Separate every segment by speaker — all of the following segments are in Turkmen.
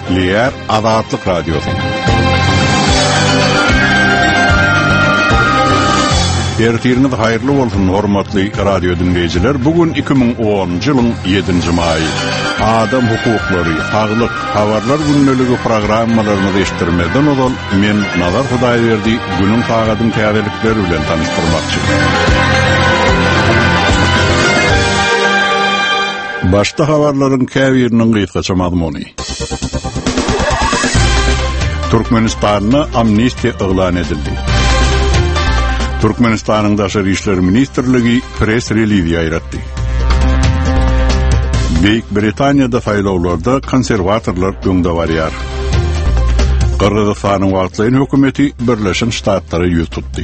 Speaker 1: Liyer Azatlyk Radiosu. Ertiriniz hayırlı bolsun hormatly radio dinleyijiler. Bugün 2010-njy ýylyň 7-nji maýy. Adam hukuklary, saglyk, habarlar günneligi programmalaryny eşitdirmeden olan men Nazar Hudaýberdi günüň tagadyň täzelikleri bilen tanıştyrmakçy. Başta habarlaryň käbiriniň gysgaça mazmuny. Türkmenistanyň amnestiýa eglan edildi. Türkmenistanyň Daşary işler ministrligi press release ýaratdy. Büyük Britaniýada saýlawlarda konserwatorlar öňde barýar. Kırgızstanyň wagtlyň hökümeti Birleşen Ştatlary ýüz tutdy.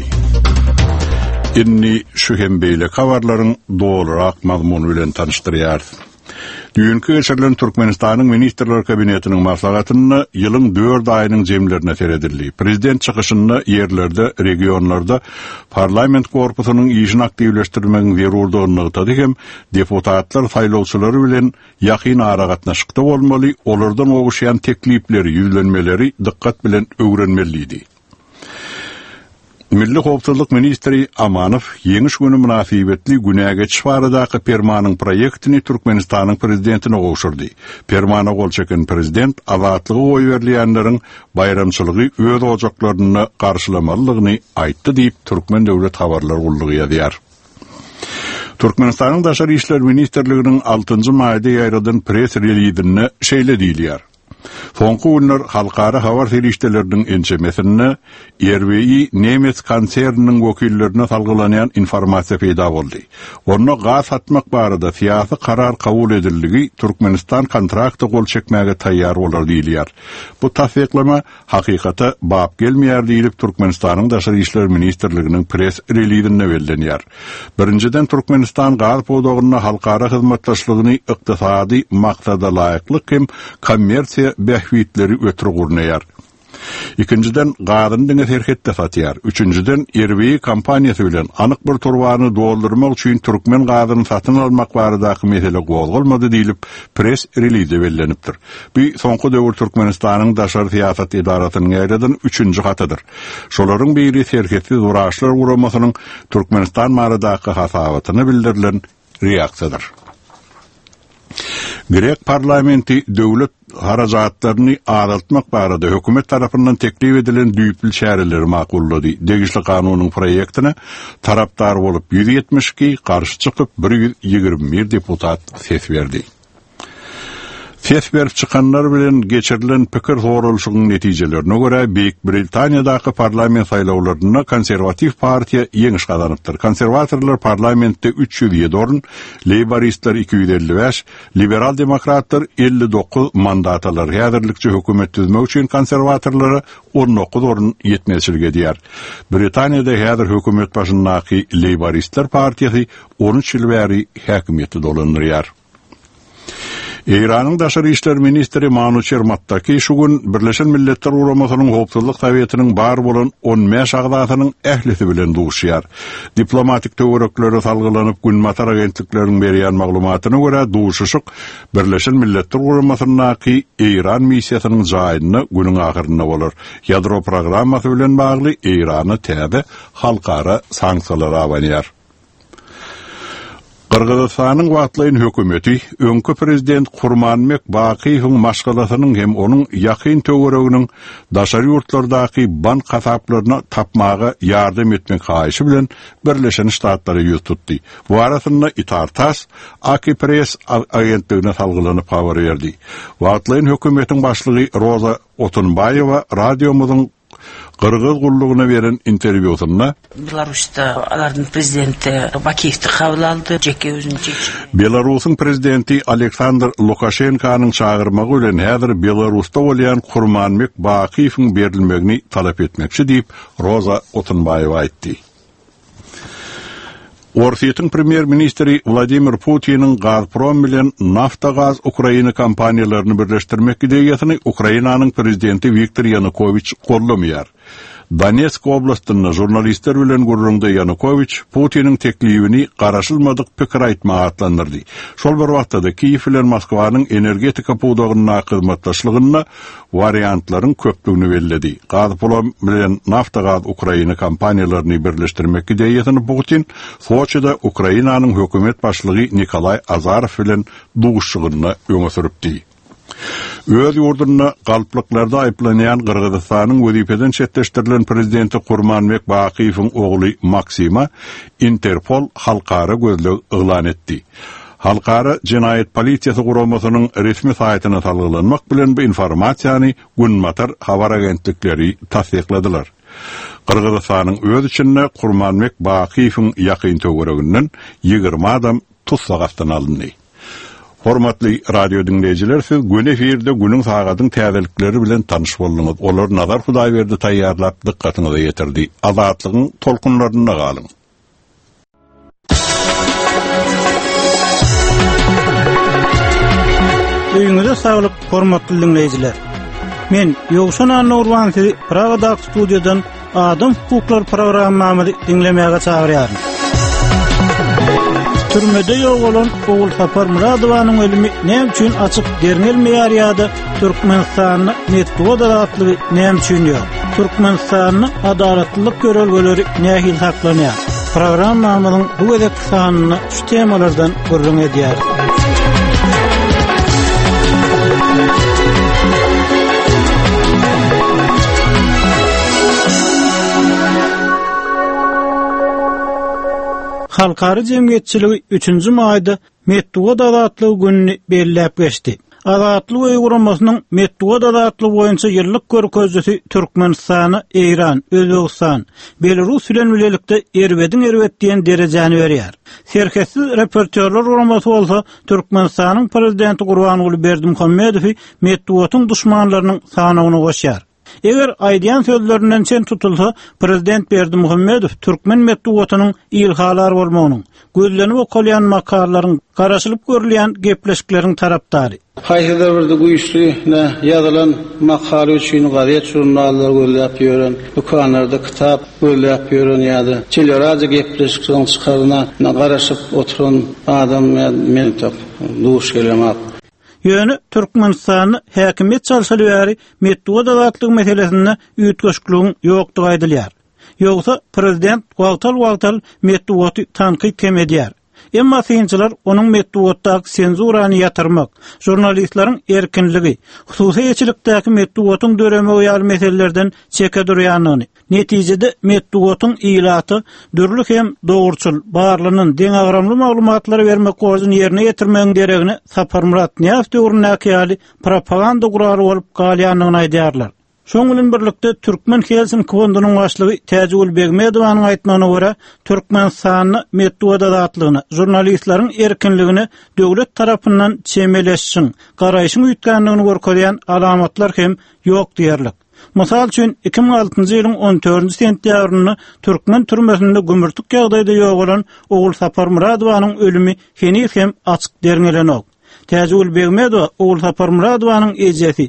Speaker 1: Inni şu hem beýle habarlaryň dogrurak mazmuny bilen tanıştyrýar. Dünkü geçirilen Türkmenistanyň ministrler kabinetiniň maslahatyny ýylyň 4 aýynyň jemlerine seredildi. Prezident çykyşyny ýerlerde, regionlarda parlament korpusynyň işini aktivleşdirmegiň zerurlygyny ýetdi hem deputatlar saýlawçylary bilen ýakyn ara gatnaşykda bolmaly, olardan oguşýan teklipleri, ýüzlenmeleri dikkat bilen öwrenmeliydi. Milli Howpsuzlyk ministri Amanow ýeňiş güni münasibetli günägeç baradaky permanyň proýektini Türkmenistanyň prezidentine gowşurdy. Permana gol çeken prezident azatlygy goý berilýänleriň bayramçylygy öz ojaklaryny garşylamalygyny aýtdy diýip Türkmen döwlet habarlar gullugy ýazýar. Türkmenistanyň Daşary işler ministrliginiň 6-njy maýda ýaýradan press release-inde şeýle diýilýär. Soňky günler halkara habar serişdeleriniň ençemesine RBI Nemes konserniniň wekillerine salgylanyň informasiýa peýda boldy. Onu gaz satmak barada syýasy karar kabul edildigi Türkmenistan kontrakty gol çekmäge taýýar bolar diýilýär. Bu tasdiklama hakykata bap gelmeýär diýilip Türkmenistanyň Daşary işler ministrliginiň press release-inde bellenýär. Birinciden Türkmenistan gaz podogyna halkara hyzmatdaşlygyny ykdysady maksada laýyklyk hem kommersiýa behwitleri ötürü gurnaýar. İkinciden gazyny diňe herhetde satýar. Üçüncüden RBI kompaniýasy bilen anyk bir turbany doldurmak üçin Türkmen gazyny satyn almak baradaky mesele gowulmady diýilip press release bellenipdir. Bu soňky döwür Türkmenistanyň Daşary syýasat idarasynyň ýaýradan 3-nji hatydyr. Şolaryň biri herhetli duraşlar guramasynyň Türkmenistan baradaky hasabatyny bildirilen reaksiýadyr. Grek parlamenti döwlet harajatlaryny azaltmak barada hökümet tarapyndan teklip edilen düýpil şäherleri makullady. Degişli kanunyň proýektine tarapdar bolup 172, garşy çykyp 121 deputat ses berdi. Ses berip çykanlar bilen geçirilen pikir sorulşynyň netijelerine görä Büyük Britaniýadaky parlament saýlawlaryna konserwativ partiýa ýeňiş gazanypdyr. Konserwatorlar parlamentde 307 orun, Labouristler 255, liberal demokratlar 59 mandatalar häzirlikçi hökümet düzmek üçin konserwatorlara 19 orun ýetmezçilik edýär. Britaniýada häzir hökümet başyndaky Labouristler partiýasy 13 ýyl bäri häkimiýeti dolandyrýar. İran'ın Daşary işler ministri Manucher Mattaki şu gün Birleşen Milletler Uguramasynyň Howpsuzlyk Sowietiniň bar bolan 15 agdasynyň ählisi bilen duşýar. Diplomatik töwerekleri salgylanyp günmatar agentlikleriniň berýän maglumatyna görä duşuşyk Birleşen Milletler Uguramasynyň İran missiýasynyň jaýyny günüň ahyrynda bolar. Ýadro programmasy bilen bagly İrany täze halkara sanksiýalar abanýar. Kırgızstanyň wagtlyň hökümeti öňkü prezident Gurmanbek Bakiýewiň maşgalatynyň hem onuň ýakyn töwereginiň daşary ýurtlardaky bank hasaplaryna tapmaga ýardam etmek haýyşy bilen Birleşen Ştatlary ýüz tutdy. Bu arasynda Itartas AK Press agentligine salgylanyp habar berdi. Wagtlyň hökümetiň başlygy Roza Otunbayewa radiomyzyň Kırgız gulluğuna veren intervyusunda
Speaker 2: Belarus'ta alardın prezidenti Bakiev'ti kabul aldı.
Speaker 1: Belarus'un prezidenti Aleksandr Lukashenko'nun çağırmağı bilen häzir Belarus'ta bolýan Gurmanbek Bakiýewiň berilmegini talap etmekçi diýip Roza Otunbayewa aýtdy. Orsiýetiň premier ministri Vladimir Putin'in Gazprom bilen Naftagaz Ukraina kompaniýalaryny birleşdirmek ideýasyny Ukrainanyň prezidenti Viktor Yanukovych gollamýar. Donetsk oblastynda jurnalistler bilen gurrunda Yanukovych Putinin teklibini garaşylmadyk pikir aýtmagy atlandyrdy. Şol bir wagtda Kiýew bilen Moskwanyň energetika puwdagyna hyzmatdaşlygyna variantlaryň köplügini belledi. Gaz pulu bilen Naftagaz Ukraina kompaniýalaryny birleşdirmek ideýasyny Putin Soçyda Ukrainanyň hökümet başlygy Nikolay Azarow bilen duguşgyny öňe süripdi. Öz ýurduna galpliklarda aýplanýan Kyrgyzstanyň wezipeden çetleşdirilen prezidenti Gurmanbek Bakiýewiň ogly Maksima Interpol halkara gözleg yglan etdi. Halkara Jinayet Polisiýasy guramasynyň resmi saýtyna salgylanmak bilen bu informasiýany Günmatar habar agentlikleri tasdikladylar. Kyrgyzstanyň öz içinde Gurmanbek Bakiýewiň ýakyn töwereginden 20 adam tutsak astyna alındy. Hormatly radio dinleyijiler, siz gün efirde günüň sagatyň täzelikleri bilen tanyş boldyňyz. Olar Nazar Hudaýberdi taýýarlap dikkatyňyza ýetirdi. Azatlygyň tolkunlarynda galyň.
Speaker 3: Öýüňize saglyk, hormatly dinleyijiler. Men Ýowşan Anurwan sizi Pragada studiýadan Adam hukuklar programmamy dinlemäge çagyrýarym. Türmede ýok bolan Oğul Sapar Muradowanyň ölümi näme üçin açyk derňelmeýär ýa-da Türkmenistanyň netwo dalatlygy näme üçin ýok? Türkmenistanyň adalatlylyk görelgeleri nähil saklanýar? Programmamyzyň bu gezek sanyny şu temalardan gurrun edýär. Halkary jemgyýetçiligi 3-nji maýda Medeniýet azatlygy gününi belläp geçdi. Azatlyk uyguramasynyň Medeniýet azatlygy boýunça ýyllyk görkezdi Türkmenistany, Eýran, Özbegistan, Belarus bilen birlikde erbedin diýen derejäni berýär. Serketsiz reportörler uramasy bolsa Türkmenistanyň prezidenti Gurbanuly Berdimuhammedow Medeniýetyň duşmanlarynyň sanagyny goşýar. Eger aýdýan sözlerinden çen tutulsa, prezident Berdimuhammedow Türkmen medeniýetynyň ilhalary bolmagynyň, gözlenip okalýan makarlaryň, garaşylyp görülýän gepleşikleriň tarapdary.
Speaker 4: Haýsylar birde güýçli ýazylan makale üçin gazet jurnallar görläp ýören, dukanlarda kitap görläp ýören ýa-da teleradio gepleşiklerini çykaryna garaşyp oturan adam men duş gelemek.
Speaker 3: Ýöne Türkmenistany häkimet çalşalyary Medeniýet azatlygy meselesinde ýetgeşikligiň ýokdugy aýdylýar. Ýogsa prezident wagtal Medeniýeti tanqid edýär. Emma synçylar onuň Medeniýetdäki senzurany ýatyrmak, jurnalistlaryň erkinligi, hususy ýetçilikdäki Medeniýetiň döreme ýaly meselelerden çeke durýanyny, netijede Medeniýetiň ilaty dürlük hem dogurçul, barlynyň deň agramly maglumatlary bermek gorjun ýerine ýetirmegiň deregini Sapar Muradowny döwründäki ýaly propaganda gurary bolup galýanyny aýdýarlar. Şoň bilen birlikde Türkmen Helsin Fondunyň başlygy Täjgül Begmedowanyň aýtmagyna görä, Türkmenistanyň Medeniýet azatlygyny, jurnalistlaryň erkinligini döwlet tarapyndan çemeleşiň, garaýşyň üýtgänligini görkezýän alamatlar hem ýok diýerler. Mysal üçin 2006-njy ýylyň 14-nji sentýabryny Türkmen türmesinde gümürtük ýagdaýda ýok bolan Oğul Sapar Muradowanyň ölümi henüz hem açyk derňelenok. Täjgül Begmedow Oğul Sapar Muradowanyň ejesi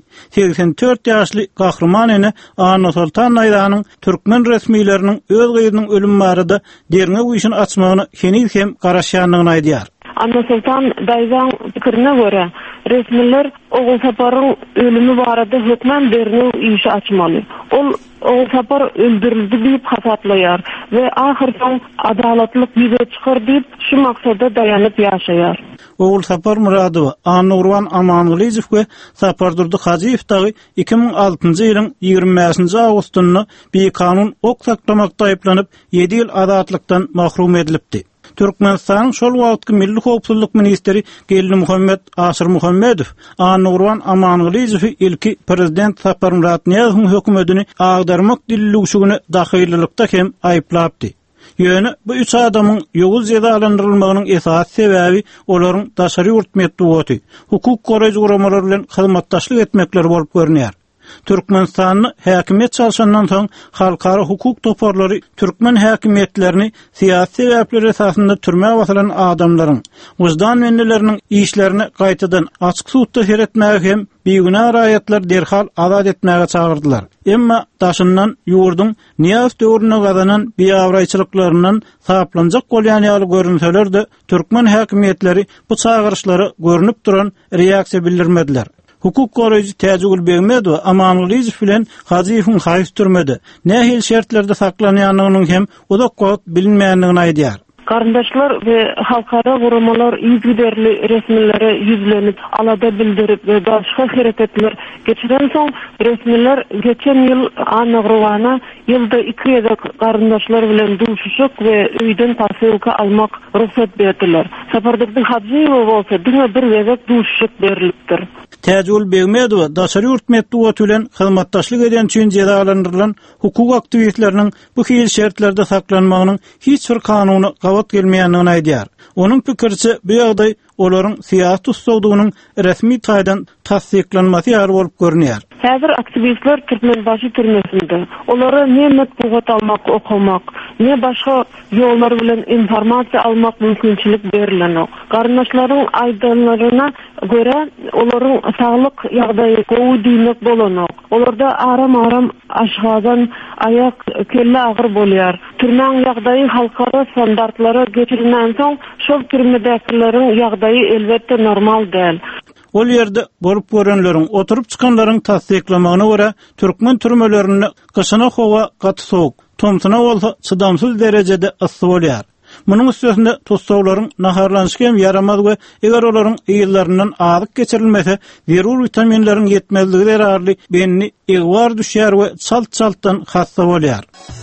Speaker 3: 84 ýaşly gahrymanyny Anna Sultan Naýdanyň Türkmen resmiýetleriniň öz gyzynyň ölüm barada derňe güýşini açmagyny henüz hem garaşýanlygyny aýdýar.
Speaker 5: Anna Sultan Naýdanyň pikirine görä, resmiler Oğul Saparyň ölümi barada hökmen berňe güýşi açmaly. Ol Oğul Sapar öldürildi diýip hasatlaýar we ahyrdan adalatlyk ýüze çykyr diýip şu maksada daýanyp ýaşaýar.
Speaker 3: Oğul Sapar Muradow, Anurwan Amanylijew we Sapardurdy Hajiýew 2006-njy ýylyň 25-nji awgustyny bir kanun ok saklamakda aýplanyp 7 ýyl azatlykdan mahrum edilipdi. Türkmenistanyň şol wagtky Milli Howpsuzlyk ministri Gelli Muhammed Asyr Muhammedow, Anurwan Amanylijew ilki prezident Sapar Muradownyň hökümetini agdarmak dilligşigini dahyllykda hem aýplapdy. Ýöne bu üç adamyň ýowuz ýerде alandyrylmagynyň esas sebebi olaryň daşary ýurt medeniýeti, hukuk goraýjy guramalary bilen hyzmatdaşlyk etmekleri bolup görünýär. Türkmenistanyň häkimet çalşandan soň halkara hukuk toparlary Türkmen häkimetlerini siýasy sebäpler esasında türmäge basylan adamlaryň wujdan menneleriniň işlerini gaýtadan açyk suwtda seretmäge hem beýguna raýatlar derhal azad etmäge çagyrdylar. Emma daşyndan ýurdun Niyaz döwrüne gazanan biýawraýçylyklarynyň saplanjak bolýan ýaly görünseler-de türkmen häkimetleri bu çagyrışlary görünüp duran reaksiýa bildirmediler. Hukuk goraýjy Täjegül Begmedow Amanlyýew bilen Hazyfyň haýys türmedi. Nähil şertlerde saklanýanynyň hem uzak wagt bilinmeýändigini aýdýar.
Speaker 5: Qarindaşlar ve halkara guramalar yüzgüderli resmillere yüzlenip alada bildirip ve başka hareketler geçiren soň resmiller geçen yıl Anagrovana yılda 2 ýazak qarindaşlar bilen duşuşuk ve öýden pasyłka almak ruhsat berdiler. Sapardykyň Hazyýew bolsa diňe bir ýazak duşuşuk berilipdir.
Speaker 3: Täjegül Begmedow daşary ýurtmetdi bilen hyzmatdaşlyk eden üçin jezalandyrılan hukuk aktivistleriniň bu hil şertlerde saklanmagynyň hiç bir kanuny gawat gelmeýändigini aýdýar. Onuň pikirçe bu ýagdaý olaryň siýasat tutsagynyň resmi taýdan tasdiklanmasy ýary bolup görünýär.
Speaker 5: Häzir aktivistler Türkmenbaşy türmesinde. Olara ne matbuat almak, okumak, ne başka ýollar bilen informasiýa almak mümkinçilik berilenok. Garnaşlaryň aýdanlaryna göre olaryň saglyk ýagdaýy gowy diýmek bolanok. Olarda aram-aram aşgadan ayak kelle agyr bolýar. Türmäň ýagdaýy halkara standartlara geçirilen soň şol türmedäkilerin ýagdaýy elbetde normal däl.
Speaker 3: Ol ýerde bolup görenleriň oturup çykanlaryň tasdiklamagyna görä türkmen türmelerini gyşyna howa gaty soğuk, tomsuna bolsa çydamsyz derejede ysy bolýar. Munyň üstünde tutsawlaryň naharlanşyk hem yaramaz we eger olaryň ýyllaryndan azyk geçirilmese, zerur vitaminleriň ýetmezligi derarly benni egwar düşýär we çalt-çaltdan hassa bolýar.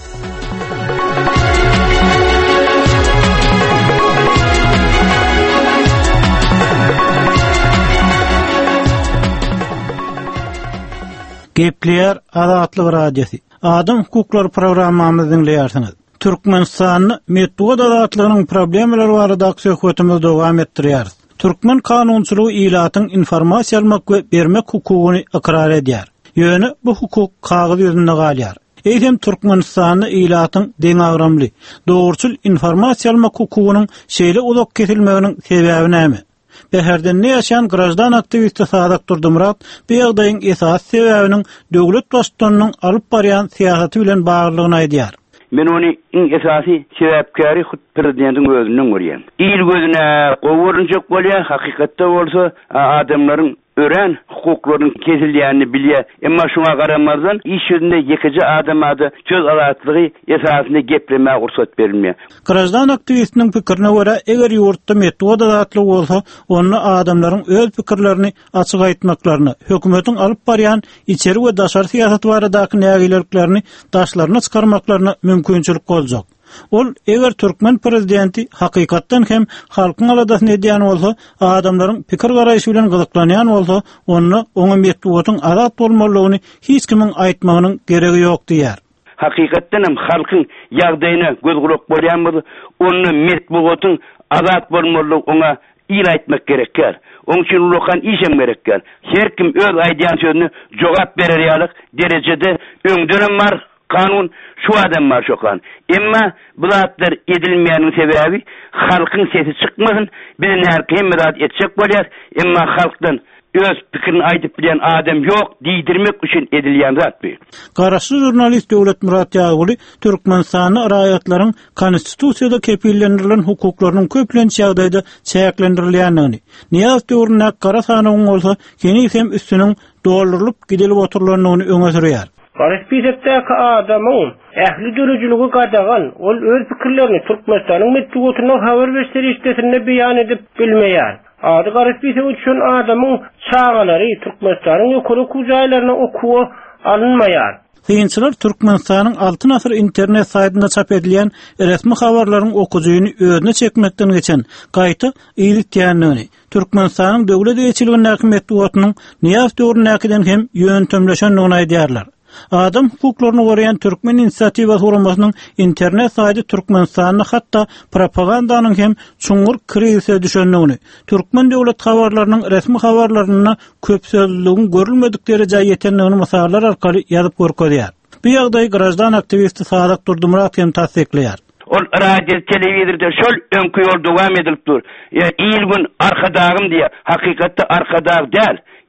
Speaker 3: Gepler Azatlyk radiosi. Adam hukuklary programmamyzy dinleýärsiňiz. Türkmenistanyň medeniýet azatlygynyň problemleri barada söhbetimizi dowam etdirýär. Türkmen kanunçylygy ilatyň informasiýa almak we bermek hukugyny ikrar edýär. Ýöne bu hukuk kagyz ýüzünde galýar. Eýsem Türkmenistanyň ilatyň deňagramly, dogurçul informasiýa almak hukugynyň şeýle uzak kesilmeginiň sebebi näme? Beherden ne yaşayan grajdan aktivisti Sadak Durdymurat bu ýagdaýyň esas sebäbiniň döwlet başçylarynyň alyp barýan siýasaty bilen baglygyny aýdýar.
Speaker 6: Men onu esasy sebäpkäri prezidentiň özünden görýän. İl gözüne gowurunjak bolýar, hakykatda bolsa adamlaryň ören hukuklaryň kesilýänini bilýär. Emma şoňa garamazdan iş ýüzünde ýekeje adam ady söz alatlygy esasynda geplemäge ruhsat berilmeýär.
Speaker 3: Grajdan aktivistiniň pikirine görä, eger ýurtda medeniýet azatlygy bolsa, onu adamlaryň öz pikirlerini açyk aýtmaklaryny, hökümetiň alyp barýan içeri we daşary siýasat baradaky nägilerliklerini daşlaryna çykarmaklaryna mümkinçilik boljak. Ol eger Türkmen prezidenti hakykatdan hem halkyň aladasyny edýän bolsa, adamlaryň pikir garaýşy bilen gyzyklanýan bolsa, onu oňa medeniýetiň azat bolmalygyny hiç kimiň aýtmagynyň geregi ýok diýär.
Speaker 6: Hakykatdan hem halkyň ýagdaýyna göz gulak bolýan bolsa, onu medeniýetiň azat bolmalygy oňa ýyl aýtmak gerekär. Onun için ulukan işem gerekär. Her kim öz aýdýan sözüne jogap berer ýalyk derejede öňdürem var. Kanun şu adam var şokan. Emma bulatlar edilmeýäniň sebebi halkyň sesi çykmasyn, bilen herkem merat etjek bolýar. Emma halkdan öz pikirini aýdyp bilen adam ýok diýdirmek üçin edilýän zat bu.
Speaker 3: Garaşly jurnalist Döwletmurat Ýaguly Türkmenistanyň raýatlaryň konstitusiýada kepillendirilen hukuklarynyň köplençe ýagdaýda çäklendirilýändigini, Niyaz döwrüne gara sanyň bolsa, keni hem üstüniň doldurylyp gidilip oturulanyny öňe sürýär.
Speaker 7: Garşpisetdäki adamyň ähli dürüjligi gadagan, ol öz pikirlerini Türkmenistanyň medeniýetinden habar berişdirişdesinde beýan edip bilmeýär. Ady garşpisek üçin adamyň çağalary Türkmenistanyň ýokary kujaýlaryna okuwa alınmaýar.
Speaker 3: Kıyınçılar Türkmenistanyň 6 asır internet saytynda çap edilýän resmi habarlaryň okujuýyny özüne çekmekden geçen gaýta ýygytýändigini, Türkmenistanyň döwlet ýeçiliginiň häkimetiniň Niyaz döwründen hem ýöntemleşendigini aýdýarlar. Adam hukuklaryny goraýan Türkmen inisiatiwa forumynyň internet saýty Türkmenistanyň hatda propagandanyň hem çuňur krizise düşendigini, Türkmen döwlet habarlarynyň resmi habarlaryna köp sözlügiň görülmedik derejäge ýetendigini misallar arkaly ýazyp görkezýär. Bu ýagdaý grajdan aktivisti Sadak Durdymurat hem tasdikleýär.
Speaker 6: Ol radio telewizorda şol öňkü ýol dowam edilip dur. İl gün arkadagym diýe, hakykatda arkadag däl.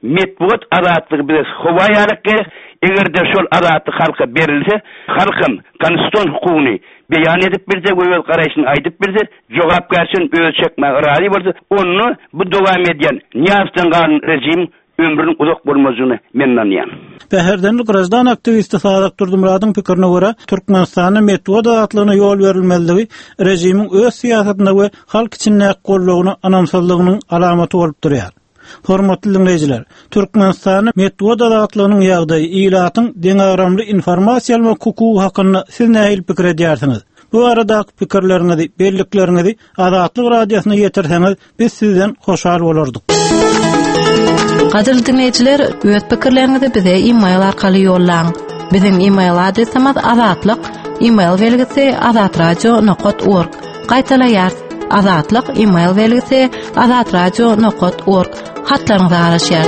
Speaker 6: metbuat azatlygy bize howaýalyk gerek. Egerde şol azatlyk halka berilse, halkym konstitusiýon hukugyny beýan edip birse, göwel garaýyşyny aýdyp birse, jogapgarçylyk ölçekme razy bolsa, onu bu dowam edýän Niýazdan galan rejim ömrünün uzak bolmagyny men anlaýan.
Speaker 3: Bäherden Grazdan aktivisti Sadak Durdumuradyň pikirine görä, Türkmenistanyň metod atlygyna ýol berilmeligi rejimiň öz siýasatyna we halk içindäki gollugyny anamsallygynyň alamaty bolup durýar. Hormatly dinleyijiler, Türkmenistanyň metod atlygynyň ýagdaýy ilatyň deňagramly informasiýa alma hukuky hakynda siz näil pikir edýärsiňiz? Bu aradaky pikirleriňizi, belliklerinizi Azatlyk radiosyna ýetirseňiz, biz sizden hoşal bolardyk.
Speaker 8: Qadirli dinleyijiler, öz pikirlerinizi bize e-mail arkaly ýollaň. Bizim e-mail adresimiz azatlyk, e-mail belgisi azatradio.org. Gaýtaýar, azatlyk e-mail belgisi azatradio.org. Hatlaryňyza garaşýar.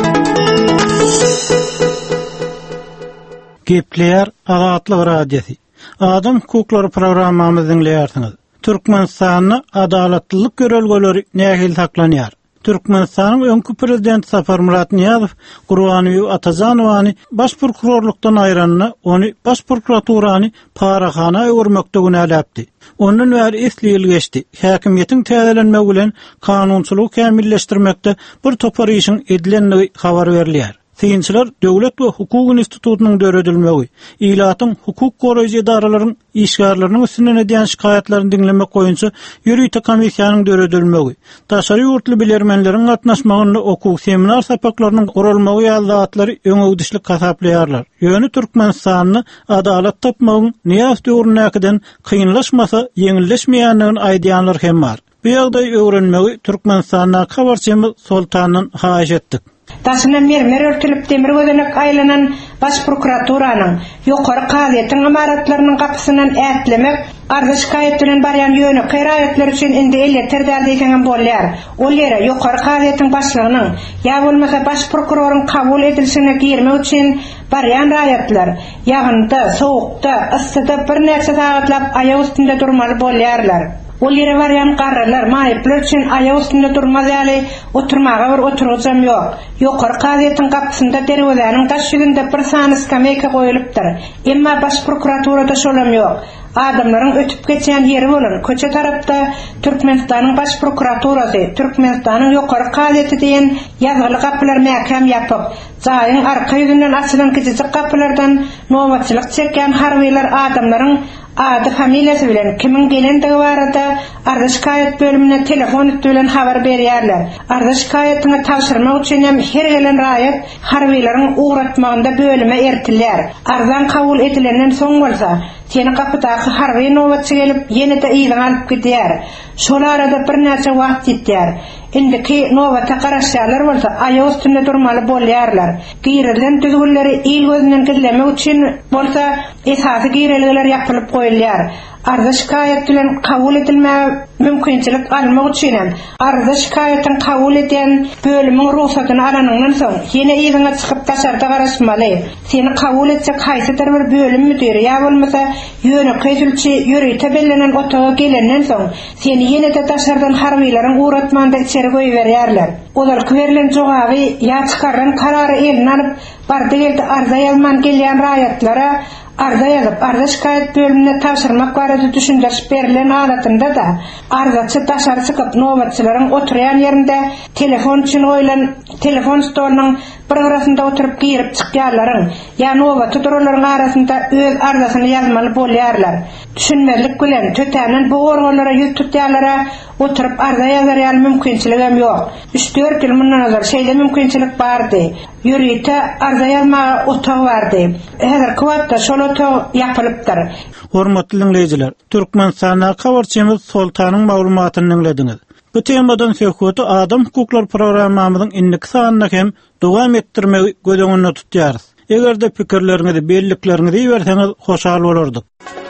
Speaker 3: Gepler Azatlyk radiosu. Adam hukuklary programmamyzy dinleýärsiňiz. Türkmenistanyň adalatlylyk görelgeleri nähil saklanýar? Türkmenistanyň öňkü prezidenti Sapar Murat Niýazow Gurbanowy Atazanowany baş prokurorlukdan aýranyny, ony baş prokuraturany parahana öwürmekde günäläpdi. Onun bäri esliýil geçdi. Häkimiýetiň täzelenmegi bilen kanunçylygy kämilleşdirmekde bir topar işiň edilenligi habar berilýär. Synçylar döwlet we hukuk institutunyň döredilmegi, ilatyň hukuk goraýjy idaralaryň işgärleriniň üstünden edýän şikaýatlaryny dinlemek goýunça ýürüýte komissiýanyň döredilmegi, taşary ýurtly bilermenleriň gatnaşmagyny hukuk seminar sapaklarynyň gurulmagy ýallatlary öňüdüşlik hasaplaýarlar. Ýöne Türkmenistanyň adalet tapmagyň Niýaz döwründäkinden kynlaşmasa ýeňilleşmeýändigini aýdýanlar hem bar. Bu ýagdaý öwrenmegi Türkmenistanyň habarçymy Sultanyň haýyş etdik.
Speaker 9: Taşına mermer örtülüp demir gözenek aýlanan baş prokuraturanın ýokary gazetyň imaratlarynyň gapysynyň ätlemek, arda şikaýet bilen barýan ýöne gyrayetler üçin indi elle terdäldegen bolýar. Ol ýere ýokary gazetyň başlygynyň ýa bolmasa baş prokuroryň kabul edilişine girmek üçin barýan raýatlar ýagynda, sowukda, yssyda bir näçe sagatlap aýak üstünde durmaly bolýarlar. Ol ýere barýan garralar maýyplar üçin aýak üstünde durmaz ýaly oturmaga bir oturjam ýok. Ýokary gazetyň gapysynda derwezäniň taş ýüzünde bir sany skameyka goýulypdyr. Emma baş prokuraturada şolam ýok. Adamlaryň ötüp geçen ýeri bolan köçe tarapda Türkmenistanyň baş prokuraturasy, Türkmenistanyň ýokary gazeti diýen ýazgyly gapylar mäkem ýatyp, jaýyň arka ýüzünden açylan kiçik gapylardan nowaçylyk çeken harbylar adamlaryň ady familiýasy bilen kimin gelendigi barada arda şikaýet bölümine telefon bilen habar berýärler. Arda şikaýetini tapşyrmak üçin hem her gelen raýat harbylaryň uğratmagynda bölüme ertilýär. Ardan kabul edilenden soň bolsa, seni kapydaky harby nowaçy gelip ýene-de ýygyň alyp gidýär. Şol arada bir näçe wagt gitýär. Indiki nowata garaşýarlar bolsa, aýak üstünde durmaly bolýarlar. Giýrelen düzgünleri il gözünden gizlemek üçin bolsa, esasy giýrelikler ýapylyp goýulýar. Arda şikaýet bilen kabul edilmäge mümkinçilik almak üçin hem arda şikaýetin kabul edýän bölümiň ruhsatyny alanyndan soň ýene ýygyňa çykyp taşarda garaşmaly. Seni kabul etsek haýsydyr bir bölüm müdiri ýa bolmasa ýöne köýdülçi ýürüýte bellenen otaga gelenden soň seni ýene-de taşardan harbylaryň uğratmanda içeri goýberýärler. Olar berilen jogaby ýa çykaran karary eline alyp barda geldi arda ýalman gelýän raýatlara arda ýazyp arda şikaýet bölümine tapşyrmak barada düşündirip berilen adatynda da ardaçy taşary çykyp nowaçylaryň oturýan ýerinde telefon üçin goýulan telefon stolunyň bir arasynda oturup girip çykýarlaryň ýa nowaty duralaryň arasynda öz ardasyny ýazmaly bolýarlar. Düşünmezlik bilen tötänen bu organlara ýüz tutýarlara oturup arda ýazarýan mümkinçiligim ýok. 3-4 ýyl mundan azar şeýle mümkinçilik bardy. Ýürüýte arda ýazmaga otag bardy. Häzirki wagtda şol otag ýapylypdyr.
Speaker 3: Hormatly dinleyijiler, Türkmenistanyň habarçymyz Sultanyň maglumatyny dinlediňiz. Bu temadan söhbeti adam hukuklar programmamyzyň indiki sanyna hem dowam etdirmegi gözeňinde tutýarys. Egerde pikirleriňizi, belliklerinizi berseňiz hoşal bolardyk.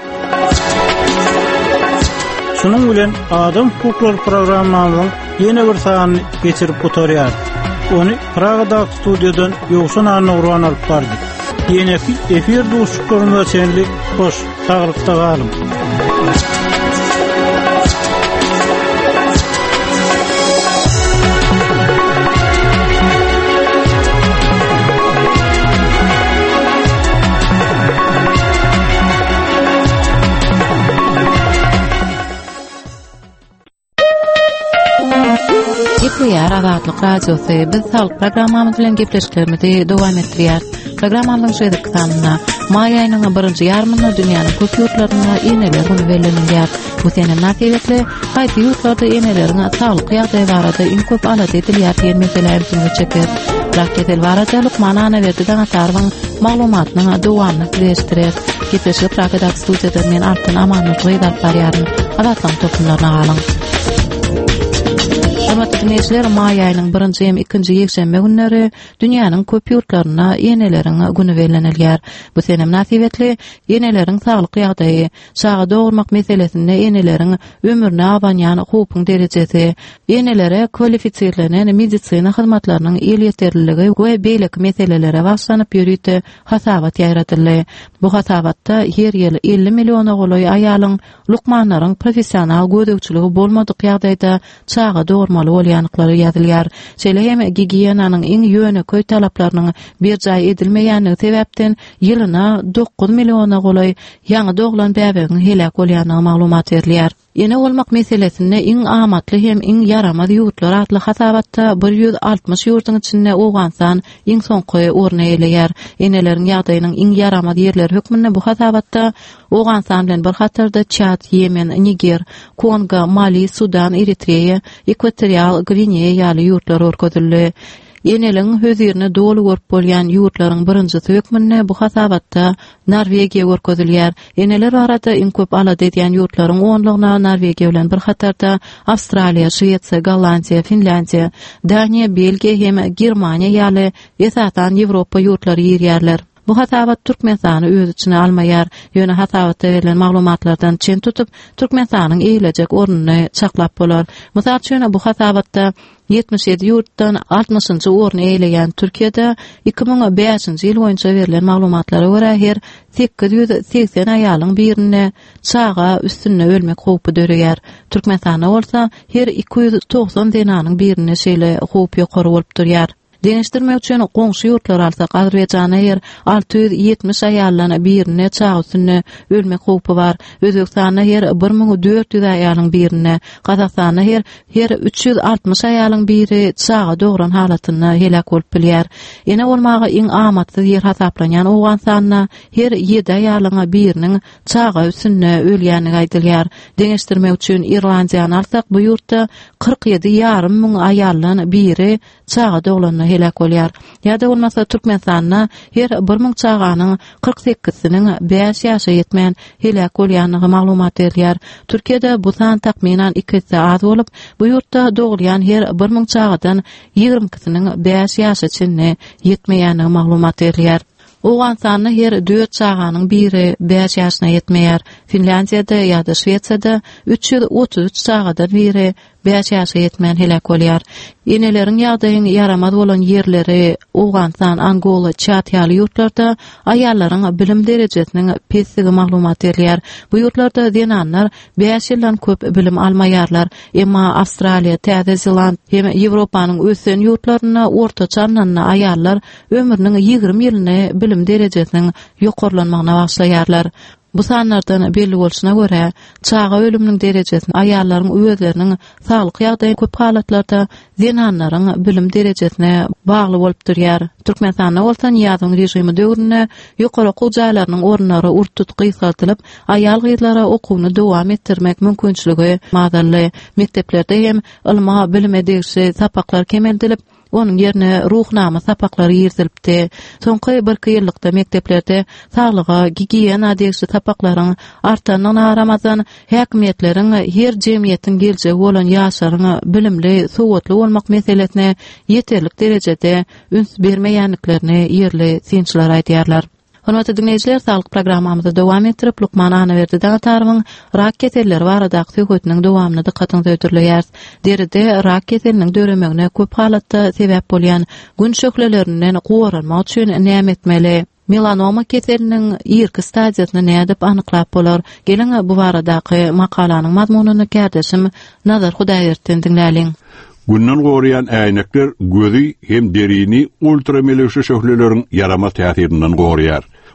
Speaker 3: Şunun bilen adam hukuklar programmamyzyň ýene bir sanyny geçirip gotarýar. Onu Pragada studiodan Ýowşan Anurwan alyp bardy. Ýene-ki efir dostluklarymyza çenli hoş saglykda galym.
Speaker 8: Ýa-da Azatlyk Radiosu biz sağlyk programmamyz bilen gepleşiklerimizi dowam etdirýär. Programmamyň şeýle kysanyna may aýynyň 1-nji ýarmyna dünýäniň köp ýurtlaryna eneler güni berilýär. Bu sene nätijetli haýsy ýurtlarda eneleriň sağlyk ýagdaýy barada iň köp alat edilýär diýen meselelerini çeker. Rakketel barada Lukman Anaverdiň tarwyň maglumatyny dowamly birleşdirýär. Gepleşik rakketak studiýada men Artan Amanov reýdap barýarym. Adatlan toplanlaryna galyň. Dinleyijiler, may aýynyň 1-nji hem 2-nji ýekşembe günleri dünýäniň köp ýurtlaryna eneleriň güni berilýär. Bu sene näsiwetli eneleriň saglyk ýagdaýy, çaga dogurmak meselesinde eneleriň ömürne abanýan hukuk derejesi, enelere kwalifisirlenen medisina hyzmatlarynyň ýeterliligi we beýleki meselelere başlanyp ýörýärdi, hasabat ýaratyldy. Bu hasabatda her ýyl 50 milliona goly aýalyň lukmanlaryň professional gödekçiligi bolmadyk ýagdaýda çaga dogurmaly bolýanlyklary ýazylýar. Şeýle hem gigiyenanyň iň ýöneköy talaplarynyň bir jaý edilmeýänligi sebäpden ýylyna 9 milliona goly ýaňy doglan bäbegiň helak bolýanyny maglumat berilýär. Ene olmak meselesinde iň amatly hem iň yaramaz ýurtlar atly hasabatda 160 ýurtyň içinde Owgansan iň soňky orny eýleýär. Eneleriň ýagdaýynyň iň yaramaz ýerleri hökmünde bu hasabatda Owgansan bilen bir hatarda Çad, Yemen, Niger, Kongo, Mali, Sudan, Eritreýa, Ekwatorial Gwineýa ýaly ýurtlar orkodyldy. Eneliň hözirini dolu görüp bolýan ýurtlaryň birinjisi hökmünde bu hasabatda Norwegiýa görkezilýär. Eneler arada iň köp alat edýän ýurtlaryň onlugyna Norwegiýa bilen bir hatarda Awstraliýa, Şwetsiýa, Gollandiýa, Finlandiýa, Daniýa, Belgiýa hem Germaniýa ýaly esasdan Ýewropa ýurtlary ýerýärler. Bu hasabat Türkmenistany öz içine almaýar. Ýöne hasabatda berilen maglumatlardan çen tutup Türkmenistanyň eýilecek ornuny çaklap bolar. Mysal üçin bu hasabatda 77 ýurtdan 60-njy orny eýleýän Türkiýede 2005-nji ýyl boýunça berilen maglumatlara görä her 880 aýalyň birine çaga üstünde ölmek hukupy döreýär. Türkmenistanda bolsa her 290 denanyň birine şeýle hukup ýokary bolup durýar. Deňişdirmek üçin goňşy ýurtlar alsak Azerbaýjana her 670 aýalyň birine çaga üstünde ölmek hukupy bar. Özbekistanda her 1400 aýalyň birine, Gazakstanda her 360 aýalyň biri çaga dogran halatyna helak bolup bilýär. Ene bolmagy iň amatly ýer hasaplanýan Owgansanna her 7 aýalyň biriniň çaga üstünde ölýänligi aýdylýar. Deňişdirmek üçin Irlandiýany alsak bu ýurtda 47,5 müň aýalyň biri çaga doglanna helak bolýar. Ýa-da bolmasa Türkmenistanda her 1000 çaganyň 48-siniň 5 ýaşa ýetmän helak bolýanlygy maglumat berilýär. Türkiýede bu san takminan 2 az bolup, bu ýurtda dogulýan her 1000 çagadan 22-siniň 5 ýaşa çynne ýetmeýänligi maglumat berilýär. Owgansanna her 4 çaganyň biri 5 ýaşyna ýetmeýär. Finlandiýada ýa-da Şwetsiýada 333 çagadan biri 5 ýaşa ýetmän helak bolýar. Eneleriň ýagdaýyny yaramaz bolan ýerleri Owgansan, Angola, Çad ýaly ýurtlarda aýallaryň bilim derejesiniň pesigi maglumat berilýär. Bu ýurtlarda denanlar 5 ýyldan köp bilim almaýarlar. Emma Awstraliýa, Täze Zeland hem Ýewropanyň ösen ýurtlaryna ortaça anlanyna aýallar ömrüniň 20 ýylyny bilim derejesiniň ýokarlanmagyna başlaýarlar. Bu sanlardan belli bolşuna görä, çaga ölümniň derejesini aýallaryň özleriniň saglyk ýagdaýy köp halatlarda zenanlaryň bilim derejesine bagly bolup durýar. Türkmenistanda bolsa ýazyň rejimi döwründe ýokary okuw jaýlarynyň ornary urtut gysgatylyp, aýal gyzlara okuwny dowam etdirmek mümkinçiligi maýdanly. Mekteplerde hem ilma bilim edegisi sapaklar kemeldilip, onun yerine ruhnama sapaklary ýertilipdi. Soňky 1 ýyllykda mekteplerde saglyga, gigiýena degişli sapaklaryň artanyny aramazdan häkimetleriň her jemgyýetiň geljegi bolan ýaşlaryň bilimli, sowatly bolmak meselesine ýeterlik derejede üns bermeýänliklerini ýerli synçylar aýdýarlar. Hormatly dinleyijiler, sağlyk programmamyzda dowam etdirip Lukman Anaverdiň tarwyň rak keselleri barada söhbetiniň dowamyny dikkatyňizi öýdürleýär. Deride rak keseliniň döremegine köp halatda sebäp bolýan gün şöhlelerinden gowaranmak üçin näme etmeli? Melanoma keseliniň ýerki stadiýasyny nädip anyklap bolar? Geliň bu baradaky makalanyň mazmunyny kärdeşim Nazar Hudaýerden dinläliň.
Speaker 1: Günden gorayan äýnekler gözi hem derini ultrameleşe şöhleleriň yarama täsirinden goraýar.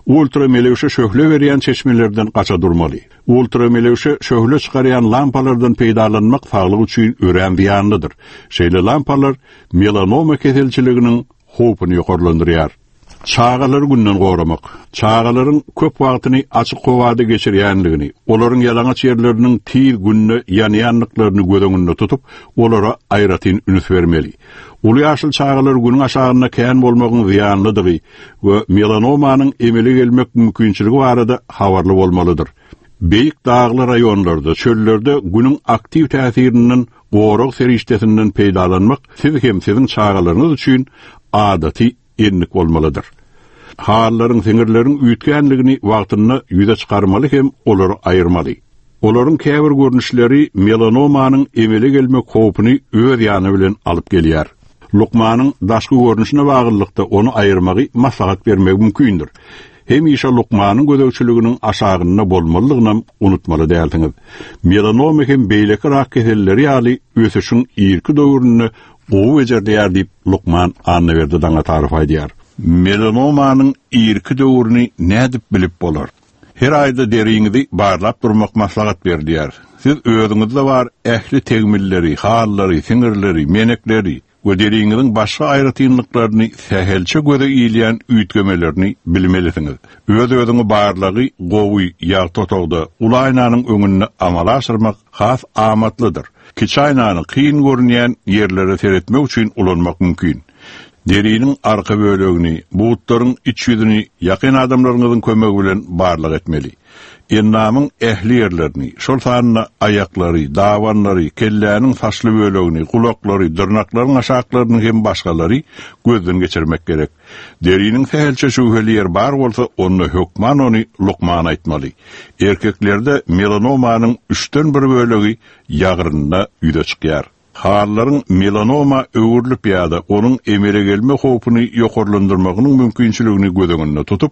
Speaker 1: ultramelewşe şöhle berýän çeşmelerden gaça durmaly. Ultramelewşe şöhle çykarýan lampalardan peýdalanmak saglyk üçin ören ziýanlydyr. Şeýle lampalar melanoma keselçiliginiň howpuny ýokarlandyrýar. Çağalar günden goramak. Çağalaryň köp wagtyny açyk howada geçirýänligini, olaryň ýalaňaç ýerleriniň tiýir günne ýanýanlyklaryny göz tutup, olara aýratyn ünüs bermeli. Uly ýaşyl çağalar günüň aşagyna kän bolmagyň ziýanlydygy we melanomanyň emeli gelmek mümkinçiligi barada habarly bolmalydyr. Beýik dağlı raýonlarda, çöllerde günüň aktiw täsiriniň gorag serişdesinden peýdalanmak siz hem siziň çağalaryňyz üçin adaty enlik bolmalydyr. Hallaryň seňirleriň üýtgenligini wagtyna ýüze çykarmaly hem olary aýyrmaly. Olaryň käbir görnüşleri melanomanyň emeli gelmek howpuny öz ýany bilen alyp gelýär. Lukmanyň daşky görnüşine bagylykda onu aýyrmagy maslahat bermek mümkindir. Hem işe Lukmanyň gözegçiliginiň aşagyna bolmalygyny unutmaly däldiňiz. Melanoma hem beýleki rak keselleri ýaly ösüşiň ýerki döwrüne gowy ejerdiýär diýip Lukman anna berdi daňa tarif aýdýar. Melanomanyň ýerki döwrüni nädip bilip bolar? Her aýda deriňizi barlap durmak maslahat berdiýär. Siz özüňizde bar ähli tegmilleri, hallary, siňirleri, menekleri we deriňiziň başga aýratynlyklaryny sähelçe göze iýilýän üýtgemelerini bilmelisiňiz. Öz-özüňi barlygy gowy ýa totogda ulaýnanyň öňüne amala aşyrmak has amatlydyr. Kiçaýnany kyn görünýän ýerlere seretmek üçin ulanmak mümkin. Deriniň arka bölegini, buğutlaryň iç ýüzüni ýakyn adamlaryňyzyň kömegi bilen barlyk etmeli. Ennamyň ähli ýerlerini, şol sanyna aýaklary, dawanlary, kelläniň saçly bölegini, gulaklary, dyrnaklaryň aşaklaryny hem başgalary gözden geçirmek gerek. Deriniň sähelçe şöheli ýer bar bolsa, onu hökman ony Lukman aýtmaly. Erkeklerde melanomanyň 3den 1 bölegi ýagryna ýüze çykýar. Hallaryň melanoma öwürlüp ýa-da onuň emele gelme howpuny ýokarlandyrmagynyň mümkinçiligini göz tutup,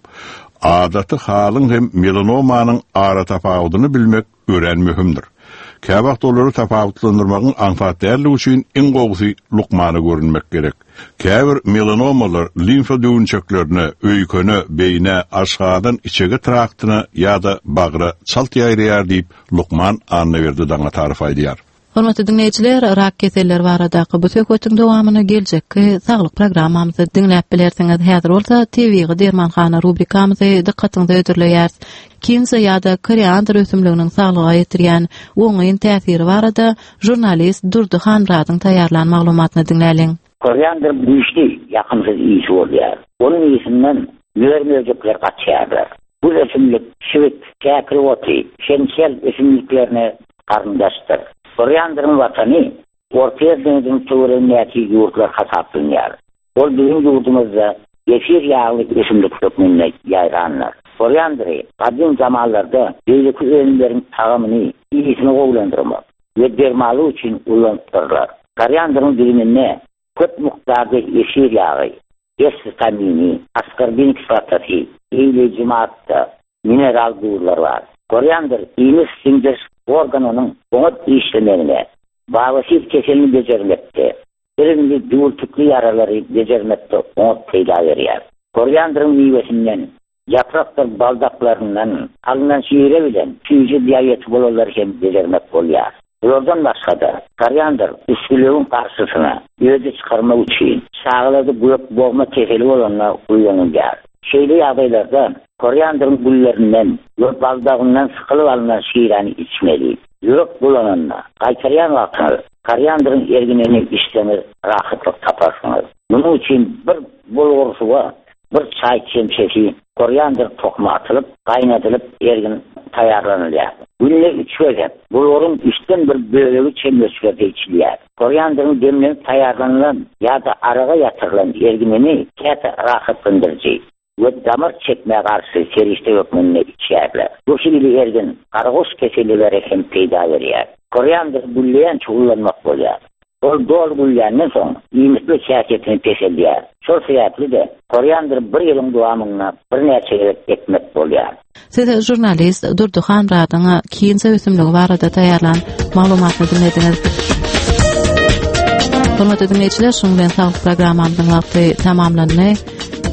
Speaker 1: adaty halyň hem melanomanyň ara tapawudyny bilmek ören mühimdir. Käbaq dolary tapawutlandyrmagyň anfatdärligi üçin iň gowsy Lukmany görünmek gerek. Käbir melanomalar limfa düwünçeklerine, öýkene, beýne, aşgadan içege traktyna ýa-da bagra çalt ýaýrýar diýip Lukman anna berdi daňa tarif aýdýar.
Speaker 8: Hormatly dinleýijiler, rak keselleri baradaky bu söhbetiň dowamyny geljekki saglyk programmamyzda dinläp bilersiňiz. Häzir bolsa TV-ge Dermanhana rubrikamyzy dikkatiňizi ödürleýär. Kinsa ýa-da koriander ösümliginiň saglyga ýetirýän oňaýyn täsiri barada jurnalist Durdy Hanradyň taýýarlan maglumatyny dinläliň.
Speaker 10: Koriander güýçli ýakynsyz iýsi bolýar. Onuň iýsinden ýörmejekler gaçýarlar. Bu ösümlik şewet, käkrewoti, şençel ösümliklerine garyndaşdyr. Koriander'ın vatani, Orta Denizi'nin töwerenäki ýurtlar hasaplanýar. Ol bizim ýurdumyzda efir ýağly ösümlik tökmenine ýaýranlar. Koriandry gadyň zamanlarda beýleki öýünleriň tagamyny iýsini gowlandyrmak we dermaly üçin ulanypdyrlar. Koriandryň diliminde köp mukdarda efir ýagy, estamini, askorbinik fatati, ýylyjymatda mineral gurlar bar. Koriander iýmis sindir organynyň oňat işlemelerine, bawasir keselini bejermekde, birini duwultukly ýaralary bejermekde oňat peýda berýär. Koriandryň meýwesinden, ýapraklar baldaklaryndan alynan şeýre bilen tüýji diýet bolalary hem bejermek bolýar. Bulardan başga koriander üskülegiň garşysyna ýöze çykarmak üçin şaglady göp bogma keseli bolanlar uýanýar. Şeýle ýagdaýlarda koriandryň güllerinden we baldagyndan sykylyp alynan şeýrani içmeli. Ýürek bulananda gaýtarýan wagtda koriandryň erginini işlemir rahatlyk taparsyňyz. Munyň üçin bir bolgur suwa bir çay çemçesi koriandr tokma atylyp, gaýnatylyp ergin taýýarlanýar. Günde 3 wagt bolgurun 3den 1 bölegi çemçesine içilýär. Koriandryň demlenip taýýarlanan ýa-da araga ýatyrylan erginini käte rahatlandyrjy. Ve damar çekmeye karşı serişte hükmünde içerler. Bu şekilde ergin karagos keselilere hem peýda berýär. Koriander gülleyen çuğullanmak bolýar. Ol doğal gülleýänden soň iýmitli çäketini peşelýär. Şol sebäpli de koriander bir ýylyň dowamyna bir näçe etmek bolýar.
Speaker 8: Siz jurnalist Durdy Hanradyň kinsa ösümligi barada taýýarlan maglumatny dinlediňiz. Hormatly dinleýijiler, şoň bilen saglyk programmamyzyň wagty tamamlandy.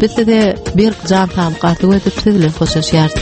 Speaker 8: Bitti de bir can talıqartı ödüp sizilen hususiyat.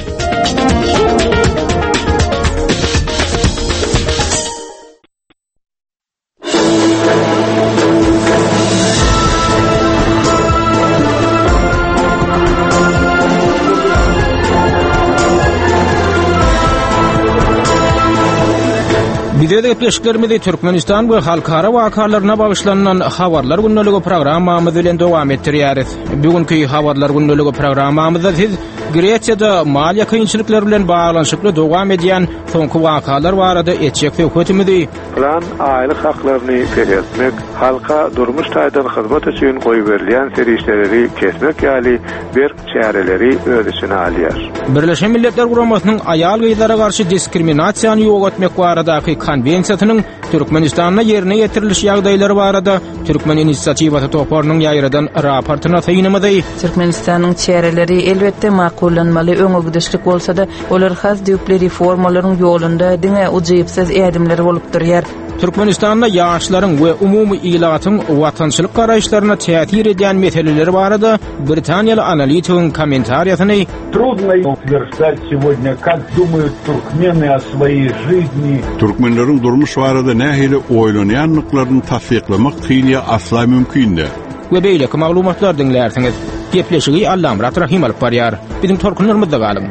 Speaker 11: Bizde gepleşiklerimizi Türkmenistan we halkara wakalarına bagışlanan habarlar günnöligi programmamyz bilen dowam etdirýäris. Bugünkü habarlar günnöligi programmamyzda siz Gretsiýada maliýe kynçylykları bilen baglanyşykly dowam edýän soňky wakalar barada etjek hökümetimizi
Speaker 12: plan aýlyk haklaryny peretmek, halka durmuş taýdan hyzmat üçin goýup berilýän serişleri kesmek ýaly bir çäreleri öz içine alýar.
Speaker 11: Birleşen Milletler Guramasynyň aýal gyzlara garşy diskriminasiýany ýok baradaky konvensiýasynyň Türkmenistanda ýerine ýetirilişi ýagdaýlary barada Türkmen inisiatiwaty toparynyň ýaýradan raportyna taýynamady.
Speaker 13: Türkmenistanyň çäreleri elbetde makullanmaly, öňügdüşlik bolsa-da olar has düýpli reformalaryň ýolunda diňe ujypsyz ädimler bolup durýar.
Speaker 11: Türkmenistanda ýaşlaryň we umumy ilatyň watançylyk garaýşlaryna täsir edýän meseleleri barada Britaniýaly analitikň kommentariýasyny
Speaker 14: трудно утверждать сегодня, как думают туркмены о своей жизни.
Speaker 1: Türkmenleriň durmuş barada nähili oýlanýanlyklaryny tasdiklamak kynýa asla mümkin.
Speaker 11: We beýleki maglumatlar dinlärsiňiz. Gepleşigi Allamrat Rahim alyp barýar. Bizim torkunlarymyzda galyň.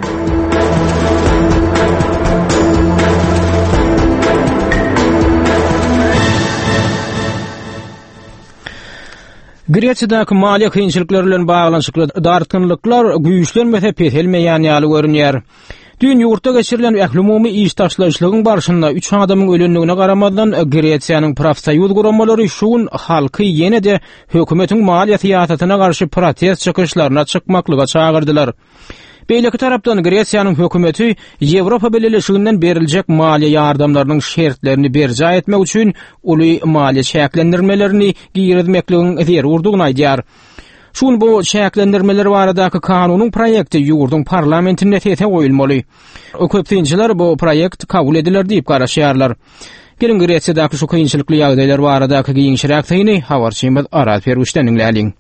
Speaker 11: Gretsiýadaky maliýe kynçylyklary bilen baglanyşykly dartynlyklar güýçlenmese peselmeýän ýaly görünýär. Dün ýurtda geçirilen ählumumy iş taşlaşylygyň barşynda 3 adamyň ölenligine garamazdan Gretsiýanyň profsoýuz guramalary şuň halky ýene-de hökümetiň maliýe syýasatyna garşy protest çykyşlaryna çykmaklyga çagyrdylar. Beýleki tarapdan Gretsiýanyň hökümeti Ýewropa Birleşiginden beriljek maliýe ýardamlarynyň şertlerini berja etmek üçin uly maliýe şäklendirmelerini giýirmekligiň zerurdugyny aýdýar. Şun bu şäklendirmeler baradaky kanunyň proýekti ýurduň parlamentinde tete goýulmaly. Köpçüler bu proýekt kabul ediler diýip garaşýarlar. Gelin Gretsiýadaky şu kynçylykly ýagdaýlar baradaky giňişirek täýini habarçymyz Arat Feruşdan dinläliň.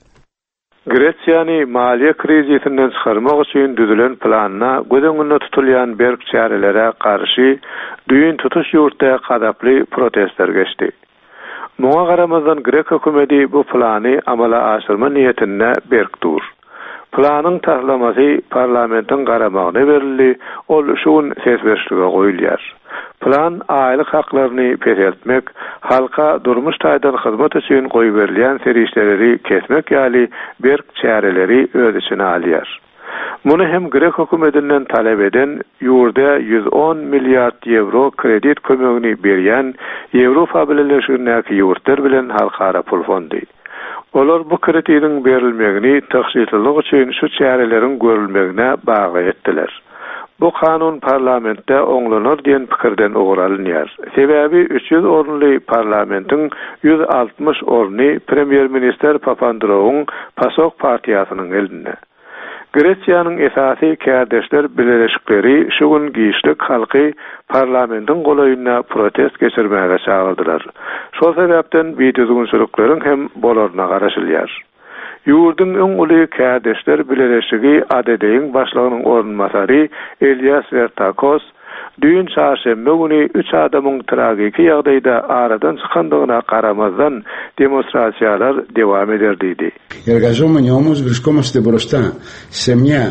Speaker 12: Gretsiýany maliýe krizisinden çykarmak üçin düzülen planyna gödüňünde tutulýan berk çärelere garşy düýün tutuş ýurtda gadaply protestler geçdi. Muňa garamazdan Grek hökümeti bu plany amala aşyrma niýetinde berkdir. Planyň taslamasy parlamentiň garamagyna berildi, ol şuň ses berişlige goýulýar. Plan aýlyk haklaryny peretmek, halka durmuş taýdan hyzmat üçin goýup berilýän serişleri kesmek ýaly berk çäreleri öz içine alýar. Muny hem Grek hökümetinden talep eden ýurda 110 milliard euro kredit kömegini berýän Ýewropa Birleşigindäki ýurtlar bilen halkara pul fondy. Olar bu kreditiň berilmegini taşsyzlyk üçin şu çäreleriň görülmegine bagly etdiler. Bu kanun parlamentde oňlanır diýen pikirden oguralynýar. Sebäbi 300 orunly parlamentiň 160 orny premier minister Papandreou'ň PASOK partiýasynyň elinde. Gretsiýanyň esasy kärdeşler birleşikleri şu gün giýişlik halky parlamentiň golaýyna protest geçirmäge çagyrdylar. Şol sebäpden videogyňçylyklaryň hem bolaryna garaşylýar. Ýurdun öň uly kärdeşler birleşigi ADD-iň başlygynyň orunmasary Elias Vertakos düýün çarşembe güni 3 adamyň tragiki ýagdaýda aradan çykandygyna garamazdan demonstrasiýalar dewam ederdi.
Speaker 15: Εργαζόμενοι όμως βρισκόμαστε μπροστά σε μια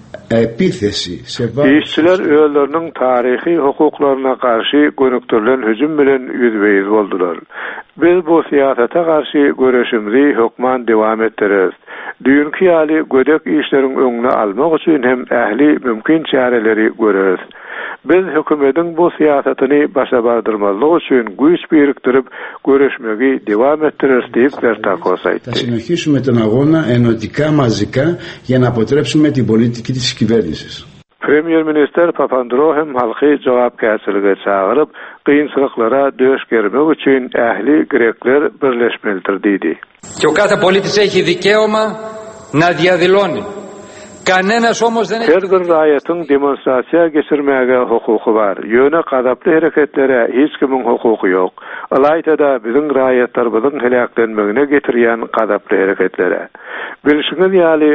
Speaker 15: επίθεση σε vağ.
Speaker 12: İşçiler öýleriniň taryhy hukuklaryna garşy gönüktirilen hüjüm bilen ýüzbeýiz boldular. Biz bu syýasata garşy göreşimizi hökman dewam etdireriz. Düýünki ýaly gödek işleriň öňüne almak üçin hem ähli mümkin çäreleri göreriz. Biz hökümetiň bu syýasatyny başa bardyrmalyk üçin güýç birikdirip göreşmegi dewam etdireriz diýip Vertakos aýtdy.
Speaker 15: Θα συνεχίσουμε τον αγώνα ενωτικά μαζικά για να αποτρέψουμε την πολιτική της κυβέρνησης.
Speaker 12: Premier Minister Papandreou hem halky jogapkärçilige çagyryp kynçylyklara döş germek üçin ähli Grekler birleşmelidir diýdi.
Speaker 16: Και ο κάθε πολίτης έχει δικαίωμα να διαδηλώνει
Speaker 12: Her bir raýatyň demonstrasiýa geçirmäge hukuky bar. Ýöne gadaply hereketlere hiç kimin hukuky ýok. Alayda biziň raýatlarymyzyň helaklenmegine getirýän gadaply hereketlere. Bilşiňiz ýaly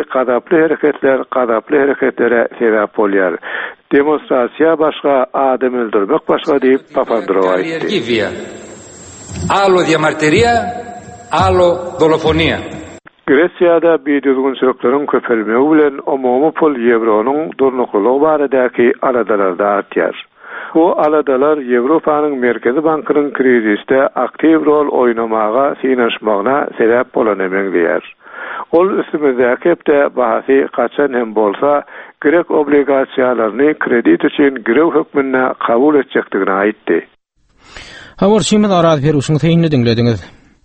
Speaker 12: gadaply hereketlere sebäp bolýar. Demonstrasiýa başga, adam öldürmek başga diýip Papandreou aýtdy.
Speaker 16: Άλλο διαμαρτυρία, άλλο δολοφονία.
Speaker 12: Gretsiýada biýdüzgünçilikleriň köpelmegi bilen umumy pul euronyň durnuklygy baradaky aladalarda artýar. Bu aladalar Ýewropanyň Merkezi Bankynyň krizisde aktiv rol oýnamaga synaşmagyna sebäp bolan emekdiýär. Ol üstümizdäki hepde bahasy kaçan hem bolsa grek obligasiýalaryny kredit üçin grew hökmüne kabul etjekdigini aýtdy.
Speaker 11: Hawar şeýle arad berýüşiň teýnini dinlediňiz.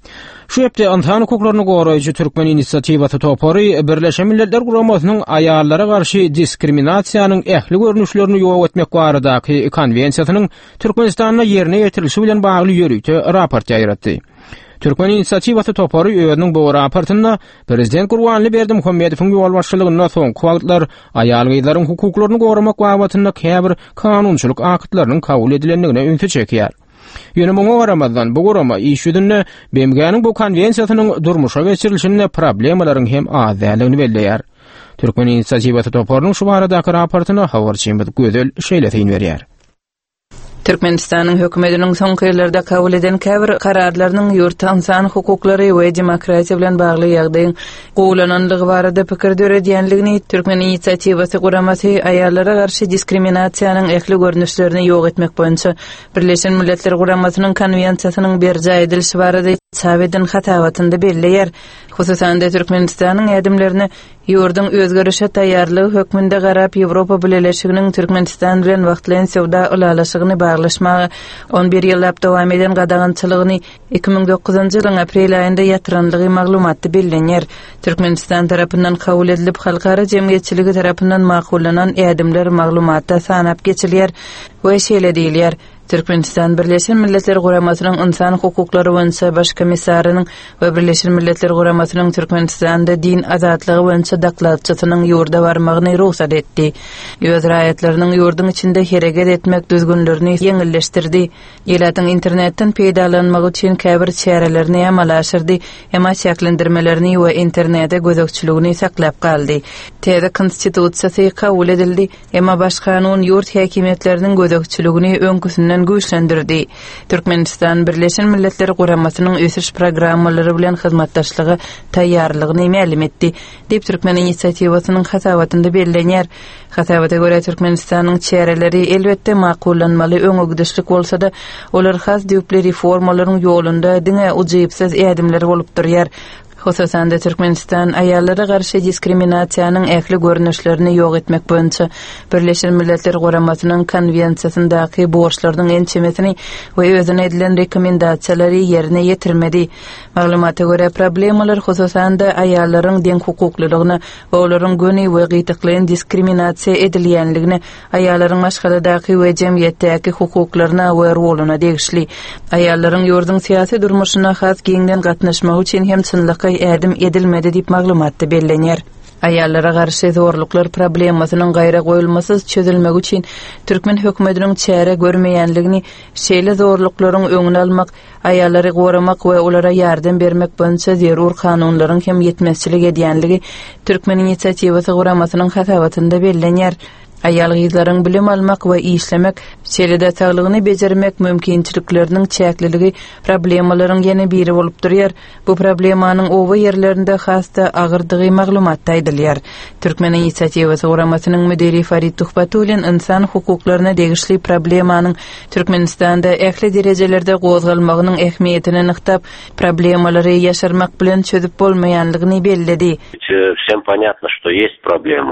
Speaker 11: Şu hepde insan hukuklaryny goraýjy Türkmen inisiatiwaty topary Birleşen Milletler Guramasynyň aýallara garşy diskriminasiýanyň ähli görnüşlerini ýok etmek baradaky konwensiýasynyň Türkmenistanda ýerine ýetirilişi bilen bagly ýörükde raport ýaýratdy. Türkmen inisiatiwaty topary öýüniň bu raportynda Prezident Gurbanly Berdimuhammedowyň ýol başçylygyna soňky wagtlar aýal gyzlaryň hukuklaryny goramak babatynda käbir kanunçylyk aktlarynyň kabul edilendigine ünsü çekýär. Ýöne muňa garamazdan bu gorama işüdünne BMG'niň bu konwensiýasynyň durmuşa geçirilişinde problemalaryň hem azalygyn belleýär. Türkmen inisiatiwaty toparynyň şu baradaky raportyna Hawar Çember gözel şeýletin berýär.
Speaker 13: Türkmenistanyň hökümetiniň soňky ýyllarda kabul eden käbir kararlarynyň ýurt insan hukuklary we demokratiýa bilen bagly ýagdaýyň gowlananlygy barada pikir döredýänligini Türkmen inisiatiwaty guramasy aýallara garşy diskriminasiýanyň ähli görnüşlerini ýok etmek boýunça Birleşen Milletler Guramasynyň konwensiýasynyň berjä edilişi barada Çawedin hatawatynda belleýär. Hususan da Türkmenistanyň ýadymlaryny ýurdun özgörüşe taýýarlygy hökmünde garap Ýewropa Birleşiginiň Türkmenistan bilen wagtlaýan sowda ulalaşygyny baglaşmagy 11 ýyllap dowam eden gadagançylygyny 2009-njy ýylyň aprel aýynda ýatyranlygy maglumaty bellenýär. Türkmenistan tarapyndan kabul edilip halkara jemgyýetçiligi tarapyndan makullanan ýadymlar maglumatda sanap geçilýär we şeýle diýilýär. Türkmenistan Birleşen Milletler Guramasynyň insan hukuklary boýunça baş komissarynyň we Birleşen Milletler Guramasynyň Türkmenistanda din azatlygy boýunça daklatçysynyň ýurda barmagyny ruhsat etdi. Öz raýatlarynyň ýurdun içinde hereket etmek düzgünlerini ýeňilleşdirdi. Ýylatyň internetden peýdalanmagy üçin käbir çärelerini amala aşyrdy, emma şäklendirmelerini we internetde gözekçiligini saklap galdy. Täze konstitusiýasy kabul edildi, emma baş kanun ýurt häkimetleriniň gözekçiligini öňküsünden güýçlendirdi. Türkmenistan Birleşen Milletler Guramasynyň ösüş programmalary bilen hyzmatdaşlygy taýýarlygyny ma'lum etdi. Dep Türkmen inisiatiwasynyň hasawatynda bellenýär. Hasawata görä Türkmenistanyň çäreleri elbetde makullanmaly öňügdüşlik bolsa-da, olar has düýpli reformalaryň ýolunda diňe ujypsyz ädimler bolup durýar. Hususan da Türkmenistan aýallara garşy diskriminasiýanyň ähli görnüşlerini ýok etmek boýunça Birleşen Milletler Guramasynyň konwensiýasyndaky borçlarynyň ençemesini we özüne edilen rekomendasiýalary ýerine ýetirmedi. Maglumata görä problemalar hususan da aýallaryň deň hukuklylygyna we olaryň göni we gytyklyň diskriminasiýa edilýänligine, aýallaryň maşgaladaky we jemgyýetdäki hukuklaryna we roluna degişli. Aýallaryň ýurdun syýasy durmuşyna has giňden gatnaşmagy üçin hem çynlyk ädim edilmedi diýip maglumatda bellenýär. Aýallara garşy zorluklar problemasynyň gaýra goýulmasy çözülmegi üçin Türkmen hökümetiniň çäre görmeýänligini, şeýle zorluklaryň öňüni almak, aýallary goramak we olara ýardam bermek boýunça zerur kanunlaryň hem ýetmezçilik edýänligi Türkmen inisiatiwaty guramasynyň hasawatynda bellenýär. Aýal gyzlaryň bilim almak we işlemek, şeýle-de saglygyny bejermek mümkinçilikleriniň çäkliligi problemalaryň ýene biri bolup durýar. Bu problemanyň owa ýerlerinde hasda agyrdygy maglumatda aýdylýar. Türkmen inisiatiwaty guramasynyň müdiri Farid Tuhbatullin insan hukuklaryna degişli problemanyň Türkmenistanda ähli derejelerde gozgalmagynyň ähmiýetini nyktap, problemalary ýaşarmak bilen çözüp bolmaýanlygyny belledi.
Speaker 17: Всем понятно, что есть проблемы.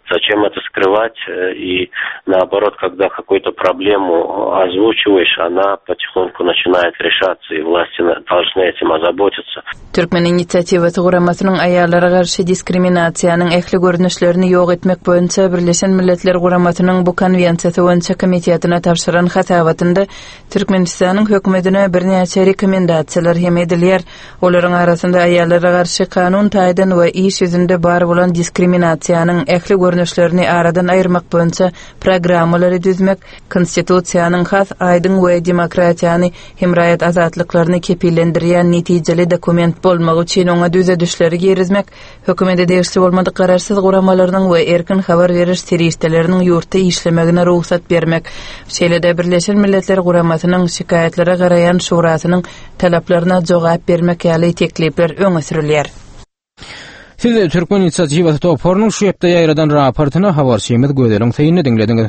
Speaker 17: Зачем это скрывать? И наоборот, когда какую-то проблему озвучиваешь, она потихоньку начинает решаться, и власти должны этим озаботиться.
Speaker 13: Türkmen inisiativasi guramasının ayarlara karşı diskriminasiyanın ehli görünüşlerini yok etmek boyunca Birleşen Milletler Guramasının bu konvensiyası boyunca komitetine tavşıran hatabatında Türkmenistan'ın hökümetine bir neçe rekomendasiyalar hem edilýär. Olaryň arasynda ayarlara karşı kanun taýdan we iş ýüzünde bar bolan diskriminasiýanyň ehli görünüşlerini aradan ayırmak boyunca programmaları düzmek, konstitusiýanyň has aýdyň we demokratiýany hem raýat azatlyklaryny kepillendirýän netijeli dokument bolmagy üçin oňa düze düşleri gerizmek, hökümete degişli bolmady kararsyz guramalarynyň we erkin habar beriş serişdeleriniň ýurtda işlemegine ruhsat bermek, şeýlede Birleşen Milletler Guramasynyň şikayetlere garaýan şurasynyň talaplaryna jogap bermek ýaly teklipler öňe sürilýär.
Speaker 11: Siz Türkmen inisiativasi toparynyň şu ýepde ýaýradan raportyny habarçymyz Gödeliň teýini dinlediňiz.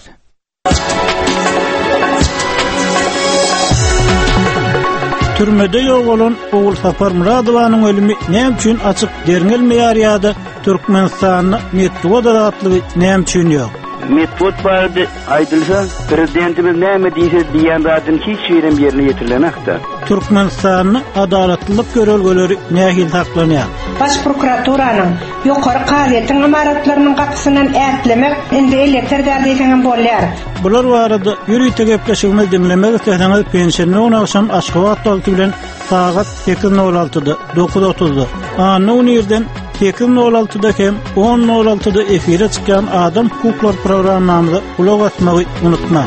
Speaker 3: Türmede ýok bolan Oğul Sapar Muradowanyň ölümi näme üçin açyk derňelmeýär ýa-da Türkmenistanyň Medwedew adly näme üçin ýok?
Speaker 6: Medwedew barada aýdylsa, prezidentimiz näme diýse diýenlerden hiç birim ýerine ýetirilmekde.
Speaker 3: Türkmenistanyň adalatlylyk görelgeleri nähil saklanýar?
Speaker 9: Baş prokuraturanyň ýokary gazetin amaratlarynyň gapysynyň ätlemek indi elektr därdegine bolýar.
Speaker 3: Bular barada ýürüýte gepleşigimiz dinlemek isleýäňiz pensiýony akşam Aşgabat wagty bilen saat 8:06-da 9:30-da Anony ýerden 8:06-da hem 10:06-da efire çykan Adam hukuklar programmamyza ulak atmagy unutma.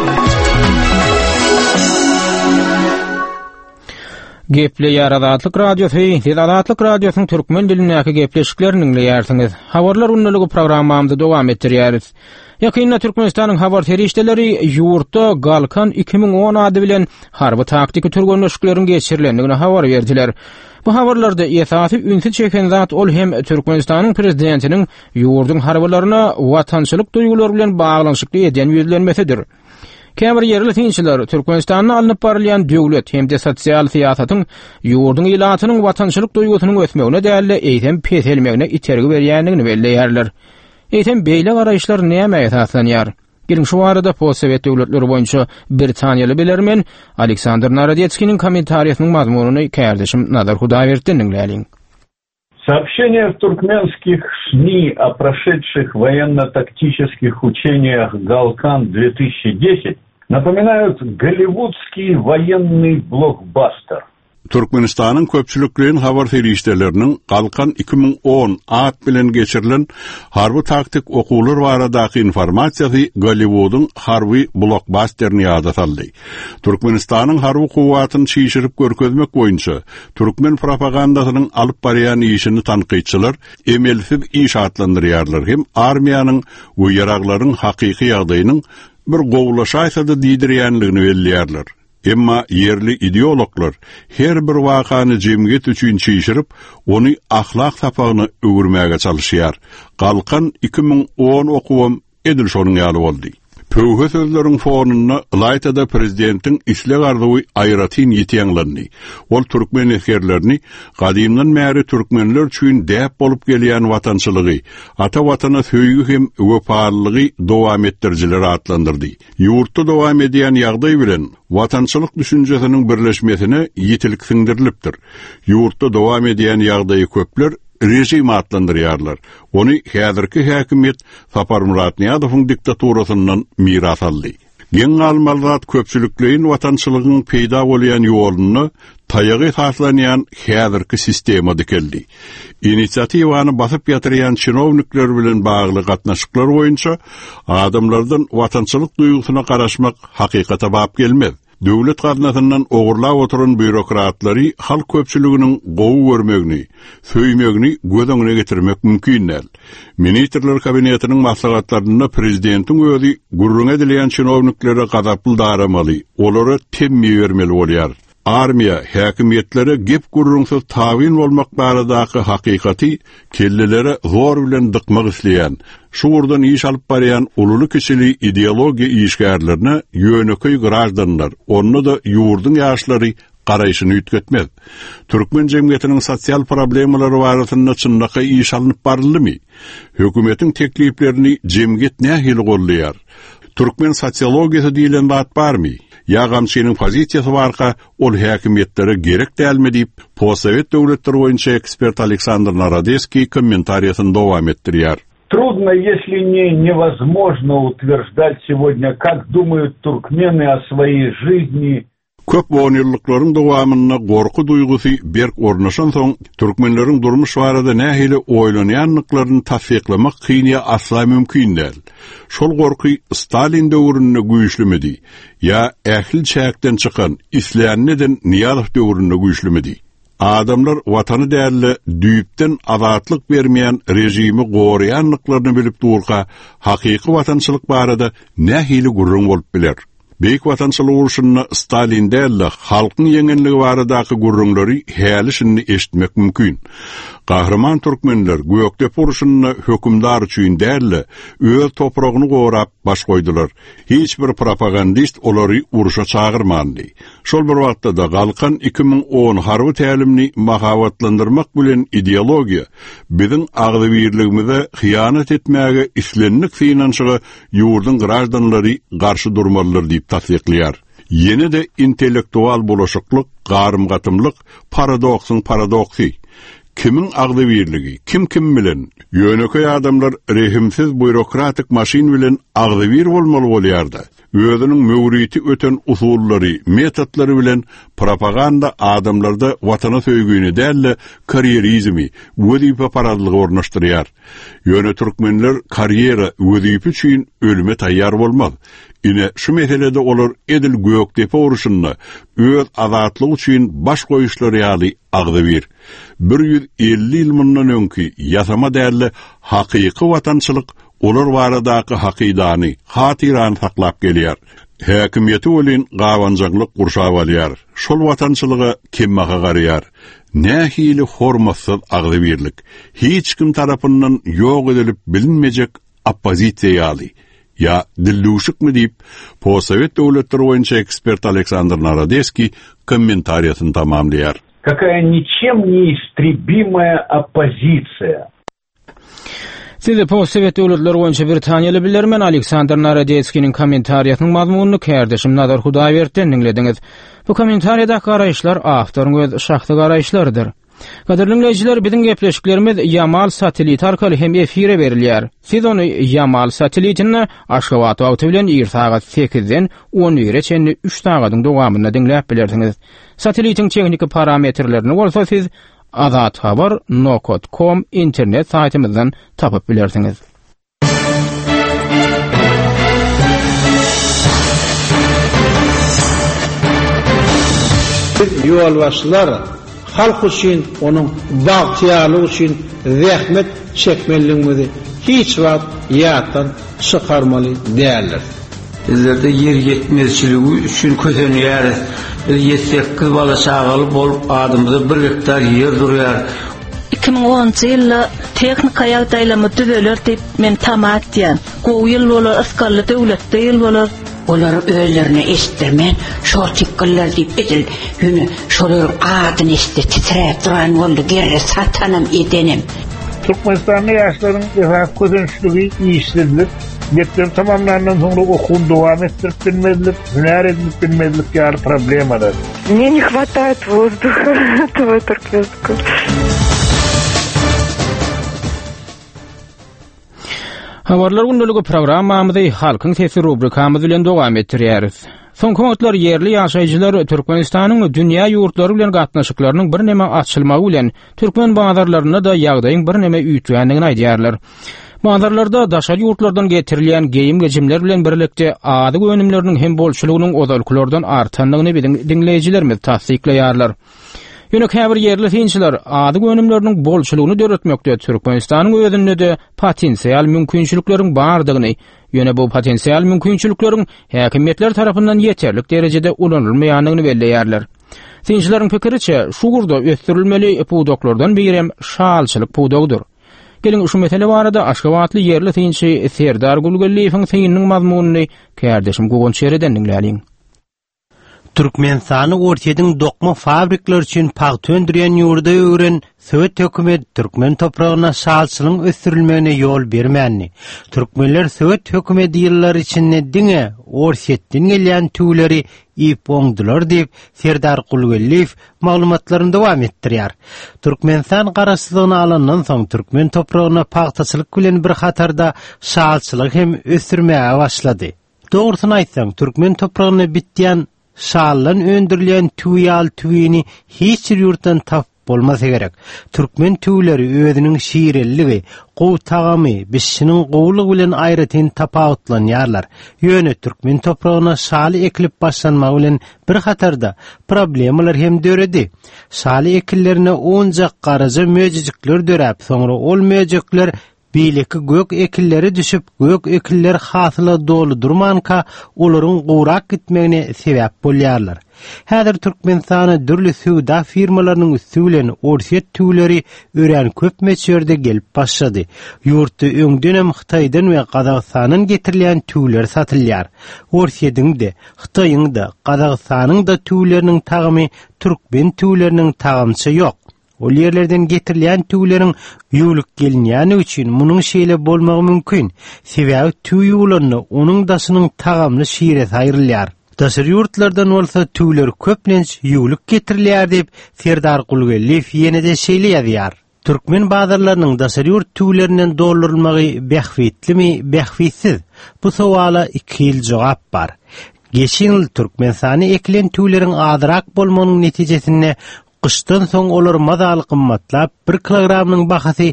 Speaker 11: Geple Ýaradatlyk radiosu, Ýaradatlyk radiosynyň türkmen dilindäki gepleşiklerini dinleýärsiňiz. Habarlar unlulygy programmamyzda dowam etdirýäris. Ýakynda Türkmenistanyň habar serişdeleri ýurtda Galkan 2010 ady bilen harby taktiki türgönleşiklerini geçirilendigini habar berdiler. Bu habarlarda esasy ünsi çeken zat ol hem Türkmenistanyň prezidentiniň ýurduň harbylaryna watançylyk duýgulary bilen baglanyşykly eden ýüzlenmesidir. Käbir yerli tinçiler Türkmenistanyň alınıp barylýan döwlet hem-de sosial siýasatyň ýurduň ilatynyň watançylyk duýgusynyň ösmegine däli eýtem peselmegine itergi berýändigini belleýärler. Eýtem beýle garaýşlar näme esaslanýar? Gelin şu arada Postsovet döwletleri boýunça Britaniýaly bilermen Aleksandr Narodetskiniň kommentariýasynyň mazmunyny kärdeşim Nazar Hudaýberden dinläýin.
Speaker 14: Сообщения в туркменских СМИ о прошедших военно-тактических учениях «Галкан-2010» напоминают голливудский военный блокбастер.
Speaker 1: Türkmenistanyň köpçülikliň habar serişdeleriniň Galkan 2010 ad bilen geçirilen harby taktik okuwlar baradaky informasiýasy Gollywood'un harby blockbusterini ýada saldy. Türkmenistanyň harby kuwatyny şişirip görkezmek boýunça türkmen propagandasynyň alyp barýan işini tanqyçylar emelsiz iş adlandyrýarlar hem armiýanyň we ýaraglaryň hakyky ýagdaýynyň bir gowlaşaýsada diýdirýänligini belleýärler. Emma yerli ideologlar her bir wakany jemgyýet üçin çyşyryp, ony ahlak sapagyna öwürmäge çalyşýar. Galkan 2010 okuwam edil şonuň ýaly boldy. Pöwhe sözleriň fonuna Laytada prezidentiň isle gardygy aýratyn ýetýänlerini, ol türkmen eskerlerini gadymdan märi türkmenler üçin däp bolup gelýän watançylygy, ata watana söýgü hem wepalylygy dowam etdirjileri atlandyrdy. Ýurtda dowam edýän ýagdaý bilen watançylyk düşünjesiniň birleşmesine ýetilik siňdirilipdir. Ýurtda dowam edýän ýagdaýy köpler rejim atlandırýarlar. Ony häzirki häkimet Sapar Muradowanyň diktaturasyndan miras aldy. Geň almalzat köpçülikliň watançylygyň peýda bolýan ýoluny taýagy haslanýan häzirki sistema dikeldi. Inisiativany basyp ýatyrýan çynownikler bilen bagly gatnaşyklar boýunça adamlardan watançylyk duýgusyna garaşmak hakykata bap gelmez. Döwlet gaznasyndan ogurlap oturan bürokratlary halk köpçüliginiň gowy görmegini, söýmegini göz öňüne getirmek mümkin näl. Ministrler kabinetiniň maslahatlaryna prezidentiň özi gurrun edilen çynowniklere gadaply daramaly, olary temmi bermeli bolýar. Armiya häkimetlere gep gurrunsyz tawin bolmak baradaky hakykaty kellelere zor bilen dykmak isleýän, şu urdan iş alyp barýan ululy kişili ideologiýa işgärlerine ýöneköy grajdanlar, onu da ýurdun ýaşlary garaýşyny üýtgetmez. Türkmen jemgyýetiniň sosial problemalary barasynda çyndaky iş alınıp baryldymy? Hökümetiň tekliplerini jemgyýet nähili gollaýar? Türkmen sosiologiýasy diýilen zat barmy? Ýa-gam şeýniň pozisiýasy barka ol häkimetlere gerek dälmi diýip Possovet döwletleri boýunça ekspert Aleksandr Narodeski комментариясын dowam etdirýär.
Speaker 14: Трудно, если не невозможно утверждать сегодня, как думают туркмены о своей жизни.
Speaker 1: Köp on ýyllyklaryň dowamyna gorku duýgusy berk ornaşan soň türkmenleriň durmuş barada nähili oýlanýanlyklaryny tasdiklamak kynýa asla mümkin däl. Şol gorky Stalin döwründe güýçlümedi ýa ähli çäkden çykan Islänneden Niýazow döwründe güýçlümedi. Adamlar watany däli düýüpden azatlyk bermeýän rejimi goraýanlyklaryny bilip durga hakyky watançylyk barada nähili gurrun bolup biler. Beýik watançylyk uruşyny Stalin däli halkyň ýeňenligi baradaky gurrunlary häli şunu eşitmek mümkin. Kahraman türkmenler Gökdep uruşyny hökümdar üçin däli öz topragyny gorap baş goýdular. Hiç bir propagandist olary uruşa çağırmandy. Şol bir wagtda da galkan 2010 harby tälimini mahawatlandyrmak bilen ideologiýa biziň agdy birligimize hyýanat etmäge islenlik finansygy ýurdun graždanlary garşy durmalylar diýip tasdiklýar. Yeni de intellektual bolaşyklyk, garym-gatymlyk paradoksyň paradoksy. Kimin agdy birligi, kim bilen? Ýöneköy adamlar rehimsiz bürokratik maşin bilen agdy bir bolmaly bolýardy. Özüniň möwriti öten usullary, metodlary bilen propaganda adamlarda watana söýgüni däl, karierizmi, wözipe paradlygy ornaşdyrýar. Ýöne türkmenler kariyera, wözipe üçin ölüme taýýar bolmaz. Ine şu meselede olar edil Gökdepe uruşyny öz azatlygy üçin baş goýuşlary ýaly agdy bir. 150 ýyl mundan öňki ýasama däli hakyky watançylyk olar baradaky hakydany, hatyran saklap gelýär. Häkimiýeti bolan gawanjaklyk gurşap alýar. Şol watançylyga kemmaga garaýar. Nähili hormatsyz agdy birlik. Hiç kim tarapyndan ýok edilip bilinmejek oppozisiýa ýaly. Ya dilluşuk mu deyip Possovet döwletleri boýunça ekspert Aleksandr Narodeski комментариясын tamamlayar.
Speaker 14: Какая ничем не истребимая оппозиция.
Speaker 11: Siz Possovet döwletleri boýunça Britaniýaly bilermen Aleksandr Narodeskiň kommentariýasynyň mazmunyny kärdeşim Nadar Hudaýberden dinlediňiz. Bu kommentariýada garaýşlar awtoryň öz şahsy garaýşlarydyr. Gaderli dinleyijiler, biziň gepleşiklerimiz Yamal satelit arkaly hem efire berilýär. Siz ony Yamal satelitini Aşgabat wagty bilen 8-den 11-çe 3 sagatyň dowamyna dinläp bilersiňiz. Satelitiň teknik parametrlerini bolsa siz azathabar.com internet saytymyzdan tapyp bilersiňiz.
Speaker 4: Ýolbaşçylar halk üçün, onun bagtyarlygy üçün zähmet çekmeliligimizi hiç wagt ýatdan çykarmaly däldir.
Speaker 18: Bizlerde yer yetmezçiligi üçün kötenýär. 7-8 bala çagaly bolup adamyza 1 hektar yer durýar.
Speaker 19: 2010-njy ýylda teknika ýagdaýlamy düzeler diýip men tamat diýen. Gowy ýyl bolar, asgarly döwletde ýyl bolar.
Speaker 20: Olar özlerini estirmen, şol tikkeller diýip edil. Ýöne şolar adyny estir titrep duran boldy, gerre satanam edenim.
Speaker 7: Türkmenistan'da yaşların refah közençligi işsizlik, Gepler tamamlanan sonra okul devam ettirip bilmedilik, hüner edip bilmedilik ýaly problemalar.
Speaker 5: Мне не хватает воздуха, этого Туркменска.
Speaker 11: Habarlar gündəligi programmamyzy halkyň sesi rubrikamyz bilen dowam etdirýäris. Soňky wagtlar yerli ýaşaýjylar Türkmenistanyň dünýä ýurtlary bilen gatnaşyklarynyň bir näme açylmagy bilen türkmen bazarlaryna da ýagdaýyň bir näme üýtgänligini aýdýarlar. Bazarlarda daşary ýurtlardan getirilýän geyim gejimler bilen birlikde ady gönümleriniň hem bolçulugynyň ozalkylardan artanlygyny dinleýijilerimiz tasdiklaýarlar. Ýöne käbir yerli tinçiler ady gönümleriniň bolçulugyny döretmekde Türkmenistanyň özünde de potensial mümkinçilikleriň bardygyny, ýöne bu potensial mümkinçilikleriň häkimetler tarapyndan ýeterlik derejede ulanylmaýanyny belleýärler. Tinçileriň pikiriçe şu gurda ösdürilmeli pudoklardan birem şalçylyk pudogdur. Gelin şu mesele barada Aşgabatly yerli tinçi Serdar Gulgulliýewiň synnyň mazmunyny kärdeşim Gogon Çereden dinläliň.
Speaker 21: Türkmenistany ortadyn dokma fabrikler üçin paht öndüren ýurda öwren Söwet hökümet Türkmen topragyna şalçylyň ösdürilmegine ýol bermänni. Türkmenler Söwet hökümeti ýyllar içinde diňe orsetden gelýän tüwleri ip oňdular diýip Serdar Gulgulliýew maglumatlaryny dowam etdirýär. Türkmenistan garaşsylygyna alandan soň Türkmen topragyna paxtaçylyk bilen bir hatarda şalçylyk hem ösdürmäge başlady. Dogrusyny aýtsaň, Türkmen topragyna bitýän şallan öndürilen tüýal tüýini hiç bir ýurtdan tap bolmasa gerek. Türkmen tüýleri özüniň şiirelligi, gowy tagamy, bişiniň gowlugy bilen aýratyn tapawutlanýarlar. Ýöne Türkmen topragyna şaly ekilip başlanmagy bilen bir hatarda problemalar hem döredi. Şaly ekillerine onjak garaja möjejikler döräp, soňra ol möjejikler Bileki gök ekilleri düşüp gök ekiller hasyla dolu durmanka olaryň gowrak gitmegine sebäp bolýarlar. Häzir Türkmenistana dürli suwda firmalarynyň üstülen orset tüýleri ören köp meçerde gelip başlady. Ýurtda öňden Hytaýdan we Gazagstanyň getirilen tüýler satylýar. Orsetdiň de, Hytaýyň da, Gazagstanyň da tüýleriniň tagymy Türkmen tüýleriniň tagamçy ýok. O yerlerden getirilen tüýleriň ýuwlyk gelinýäni üçin munyň şeýle bolmagy mümkin. Sebäbi tüý ýuwlanyny onuň daşynyň tagamly şiire saýrylýar. Daşary ýurtlardan bolsa tüýler köplenç ýuwlyk getirilýär diýip Serdar Gulgulliýew ýene-de şeýle ýazýar. Türkmen bazarlarynyň daşary ýurt tüýlerinden doldurulmagy behfitlimi, behfitsiz? Bu sowala iki ýyl jogap bar. Geçen ýyl Türkmenistany ekilen tüýleriň azyrak bolmagynyň netijesinde Kıştan soň olar mazal kymmatlap 1 kilogramyň bahasy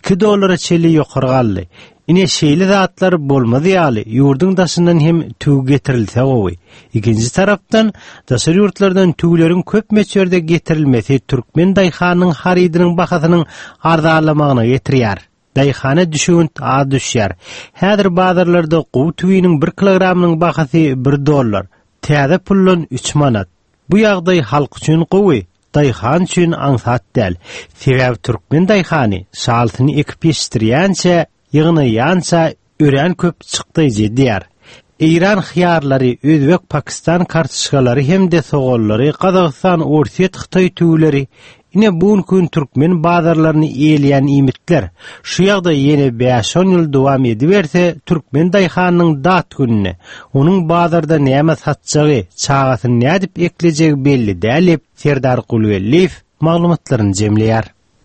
Speaker 21: $2 çeli ýokary galdy. Ine şeýle zatlar bolmady ýaly ýurdun daşyndan hem tüý getirilse gowy. Ikinji tarapdan daşary ýurtlardan tüýleriň köp meçerde getirilmesi Türkmen daýhanyň haridynyň bahasynyň arzalamagyna getirýär. Daýhana düşünt az düşýär. Häzir bazarlarda gowy tüýiniň 1 kilogramynyň bahasy $1. Täze pullan 3 manat. Bu ýagdaý halk üçin gowy. Daýhan üçin aňsat däl. Sebäbi Türkmen daýhany şaltyny ekip ýetirýänçe, ýygnaýança ören köp çykdy diýär. İran xiyarlary, Özbek, Pakistan kartuşkalary hem-de sogollary, Gazagstan, Orset, Hytaý tüýleri ine bugun Türkmen bazarlaryny eýleýän imitler. Şu ýagda ýene 5-10 ýyl dowam ediberse, Türkmen daýhanynyň dat gününe, onuň bazarda näme satjagy, çagasyny nädip eklejegi belli däl. Serdar Gulgulliýew maglumatlaryny jemleýär.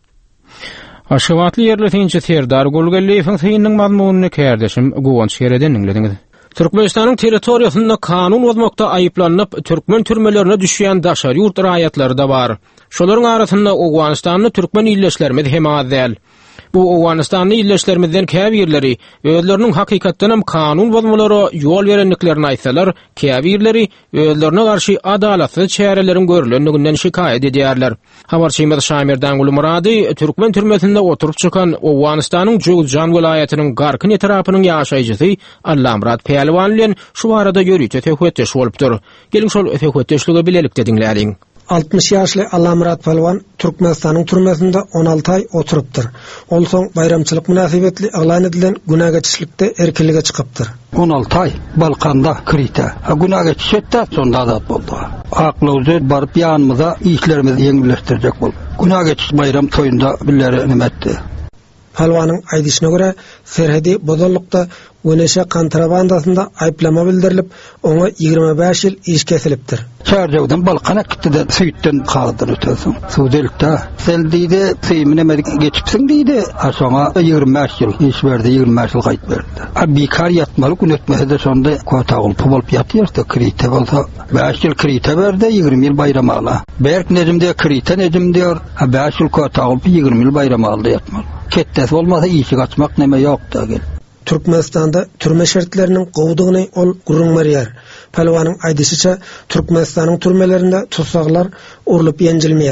Speaker 11: Aşgabatly ýerleşinçi Serdar Gulgulliýewiň synyň mazmunyny kärdeşim Gowanç Şereden dinlediňiz. Türkmenistanyň territoriýasynda kanun bozmakda aýyplanyp türkmen türmelerine düşýän daşary ýurt raýatlary da bar. Şolaryň arasynda Owganystanyň türkmen ýyllaşlarymyz hem az däl. Bu Owganystanyň ýyllaşlarymyzdan käbirleri özleriniň hakykatdan hem kanun bozmalary ýol berenliklerini aýtsalar, käbirleri özlerine garşy adalatsyz çärelerin görülendiginden şikayet edýärler. Habarçymyz Şamirdan Gulmurady türkmen türmesinde oturup çykan Owganystanyň Jogjan welaýatynyň Garkyn etrapynyň ýaşaýjysy Allamrat Pelwan bilen şu barada ýörüýte töhwetdeş bolupdyr. Geliň şol töhwetdeşligi bilelikde diňlädiň.
Speaker 22: 60 ýaşly Allamrat Pelwan Türkmenistanyň türmesinde 16 ay oturupdyr. Ol soň bayramçylyk münasibetli aglan edilen günah geçişlikde erkinlige çykypdyr.
Speaker 23: 16 ay Balkanda krite. Günah geçişetde sonda azat boldy. Aklywzy baryp ýanymyza işlerimizi ýeňilleşdirjek bolup. Günah geçiş bayram toýunda billeri nimetdi.
Speaker 22: Pelwanyň aýdyşyna görä, Serhedi bozorlukda Güneşe kontrabandasında ayıplama bildirilip, ona 25 yıl iş kesilipdir.
Speaker 23: Çarjawdan Balkana gitdi de süýtden kaldyr ötesin. Suwdelikde sen diýdi, "Seýmine geçipsiň" diýdi. Aşaňa 25 yıl iş berdi, 25 yıl gaýt berdi. Bekar ýatmaly gün ötmese de şonda kota bolup ýatýardy. Krite bolsa 5 yıl krite berdi, 20 yıl bayram ala. Berk nejimde krite nejim diýär. 5 yıl kota bolup 20 yıl bayram aldy ýatmaly. Ketdes bolmasa işi gaçmak näme ýok da gel.
Speaker 22: Türkmenistanda türme şertlerinin gowdugyny ol gurrunmarýar. Pelwanyň aýdyşyça Türkmenistanyň türmelerinde tutsaklar urulyp ýenjilmeýär.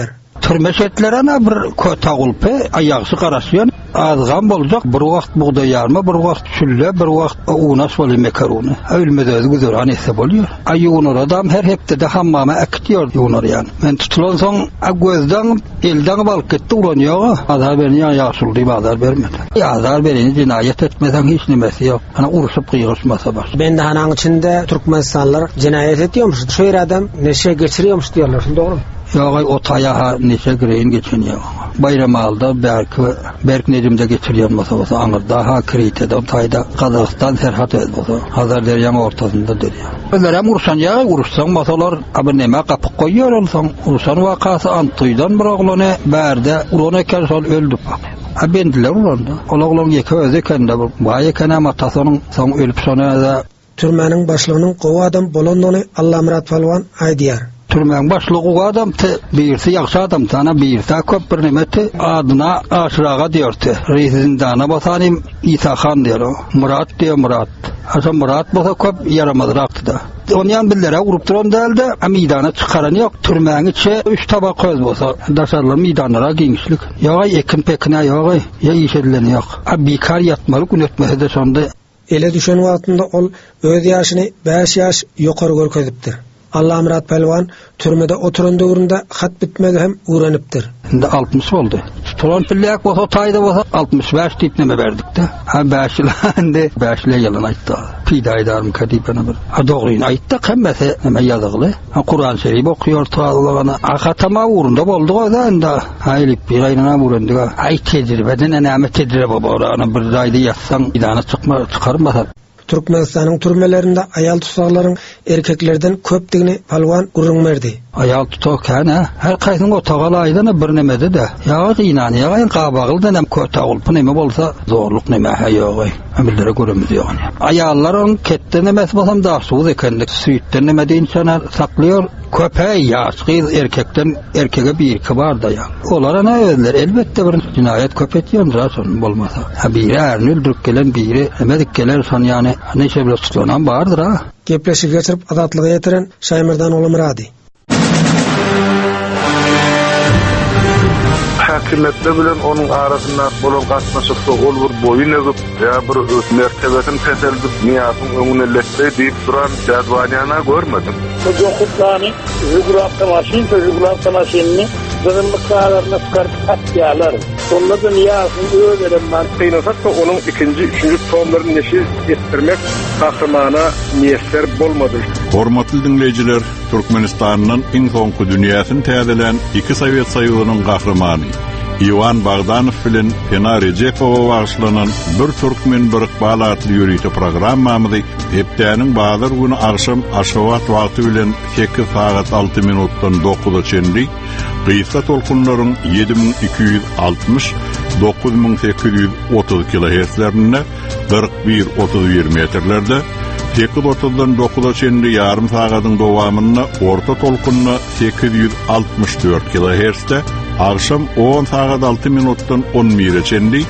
Speaker 23: Türmeşetlerine bir köta gulpe ayağısı qarasıyan azgan bolacak bir wagt buğday yarma, bir wagt şülle, bir wagt unas bolu mekaronu. Ölmede güzel anese boluyor. Ayuğunur adam her hepde hammama aktiyor yunur yani. Men tutulan son agözden elden balık gitti ulanıyor. Azar beni yaşıldı, azar vermedi. Azar beni cinayet etmeden hiç nimesi yok. Hani ursup kıyırışmasa var.
Speaker 22: Ben de hanang içinde Türkmenistanlar cinayet ediyormuş. Şöyle adam neşe geçiriyormuş diyorlar. Doğru mu?
Speaker 23: Yoğay o tayaha neşe gireyin geçiniyor. Bayram aldı, berk necimde geçiriyor mesela. Anır daha kritede, o tayda Kazakistan serhat öd olsa. Hazar deryan ortasında deriyor. Ölerem ursan ya, ursan masalar abineme kapı koyuyor olsan. Ursan vakası antuydan bir oğlanı berde, urana kelsan öldü bak. Bendiler uranda. Oğlan yeke özeken de bu yekene matasının son ölüp sonra da
Speaker 22: Türmenin başlığının qowa adam bolondony Allamrat Palwan aydiyar.
Speaker 23: Türmen başlığı adam te birisi yaxşı adam tana birisi köp bir nimeti adına aşırağa diyordu. Reisindana basanim İsa Khan diyor. Murat diyor Murat. Asa Murat basa köp yaramadıraktı da. Onyan billere urup duran değildi. Meydana çıkaran yok. Türmen içe 3 tabak köz basa. Daşarlar meydanlara genişlik. Yağay ekin pekine yağay. Ya iş edilen yok. Bikar yatmalı gün ötmesi de sonda.
Speaker 22: Ele düşen wagtynda ol öz yaşını 5 yaş ýokary görkezipdir. Allamrat Palwan türmede oturan döwründe hat bitmedi hem uğranıptır.
Speaker 23: Şimdi 60 oldu. Tutulan pillak o tayda o 65 tipneme verdik de. Ha 5 yılın aytdı. Pidaydarım kadipana bir. Ha doğruyun aytdı kemmese neme yazıqlı. Ha Kur'an Şerif okuyor Allah'ına. Akatama uğrunda boldu o da anda. Haylip bir ayına uğrundu. Ay tecrübeden ename tecrübe borana bir ayda yazsan idana çıkarmasa.
Speaker 22: Türkmenistan'ın türmelerinde ayal tutsakların erkeklerden köpdigini Palwan gurrunmerdi.
Speaker 23: Ayal tutak her kaysın o tagalaydana bir nemede de. Yağı inan yağı qabağıldan hem köta olpu neme bolsa zorluk neme hayağı. Amillere görümüz yani. Ayalların kette nemesi basam da suuz ekendik. Süyitten nemede insana saklıyor. Köpeğe yaşkıyız erkeke bir kibar da ya. Olarana özler elbette bir cinayet köpet yandıra son bolmasa. Ha biri erini öldürüp gelen biri emedik geler son yani neşe bile tutulanan vardır ha.
Speaker 22: Gepleşi geçirip adatlığı yetiren Şaymirdan Olumradi.
Speaker 2: Hakimiyetli bilen onun arasında bolan qatnaşykda ol bir boyun ezip ya bir mertebesini peseldip niyatın öňüne letde deyip duran jadwanyana görmedim.
Speaker 8: Bu jokutlany Ýugurapda bizim miktarlarına çıkartıp atyalar. Sonunda niyasını öğrenen mantıynasakta onun ikinci, üçüncü tomlarını neşir ettirmek kahramana niyetler bolmadı.
Speaker 1: Hormatly dinleyijiler, Türkmenistan'ın iň soňky dünýäsini täzelen iki Sowet Soýuzynyň kahramany Ivan Bagdanov bilen Pena Rejepowa bagyşlanan bir Türkmen bir balatly ýörüýte programmamyzy hepdäniň bazar güni akşam Aşgabat wagty bilen 8 saat 6 minutdan 9-a çenli Gıysa tolkunlaryň 7260 9830 kHz-lerinde 41-31 metrlerde 8:30-dan 9-a çenli yarım sagatyň dowamyna orta tolkunna 864 kHz-de akşam 10 saat 6 minutdan 11-a çenli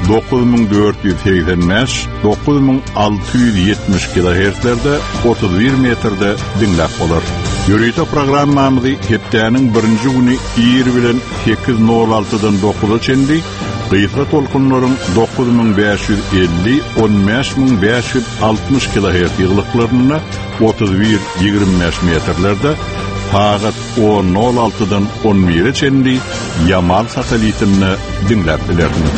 Speaker 1: 9485 9670 kHz-lerde 31 metrde dinläp bolar. Ýörüýte programmamyzy hepdäniň birinji güni ýer bilen 8:06-dan 9-a çenli Gıysa tolkunlaryň 9550 15560 kHz ýyglyklarynda 31-25 metrlerde saat 10:06-dan 11-a çenli Yamal satelitini dinläp bilerdiňiz.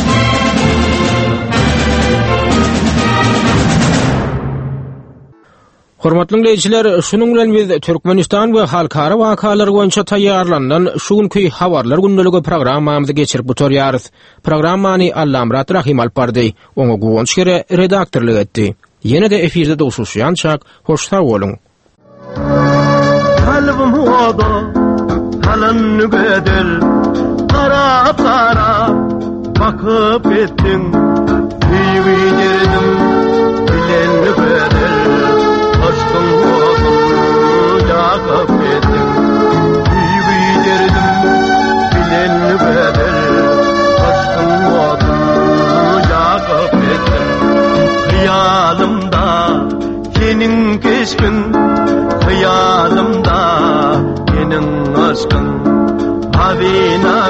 Speaker 11: Hormatly dinleyijiler, şunuň bilen biz Türkmenistan we halkara wakalar boýunça taýýarlanan şu günki habarlar gündəligi programmamyzy geçirip oturýarys. Programmany Allamrat Rahim alpardy, oňa gowunç kere redaktorlyk etdi. Ýene de efirde dowşuşýançak, hoş sag bolun.
Speaker 10: Kalbim oda, halan nügedel, kara kara, bakıp ettin, büyüğü girdim, bilen nügedel, aşkın oğlum, yakıp ettin, büyüğü girdim, bilen nügedel, aşkın oğlum, yakıp ettin, hıyalımda, senin keşkin, hıyalımda senin aşkın Havina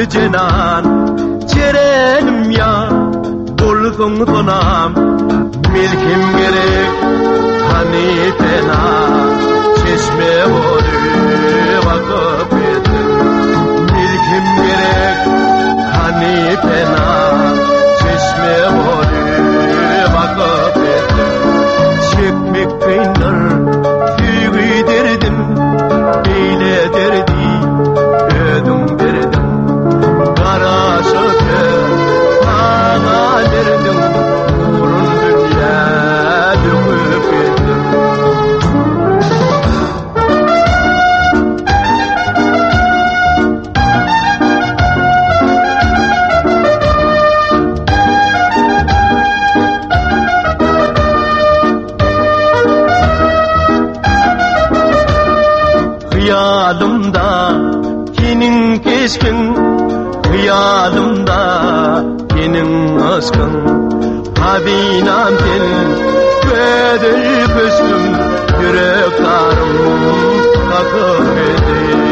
Speaker 10: cenan cerenim ya bolsong donam milkim gerek hani fena çeşme boru vakıf ettim milkim gerek hani fena çeşme boru vakıf ettim çekmek peynir tüyü derdim beyle derdi ödüm derdim kara şöpe sana derdim uğrun dünya döküp ettim Hıyalımda senin keskin Hıyalımda senin aşkın Hadinam sen Gödül püsküm Yürek tarım Kakıp edin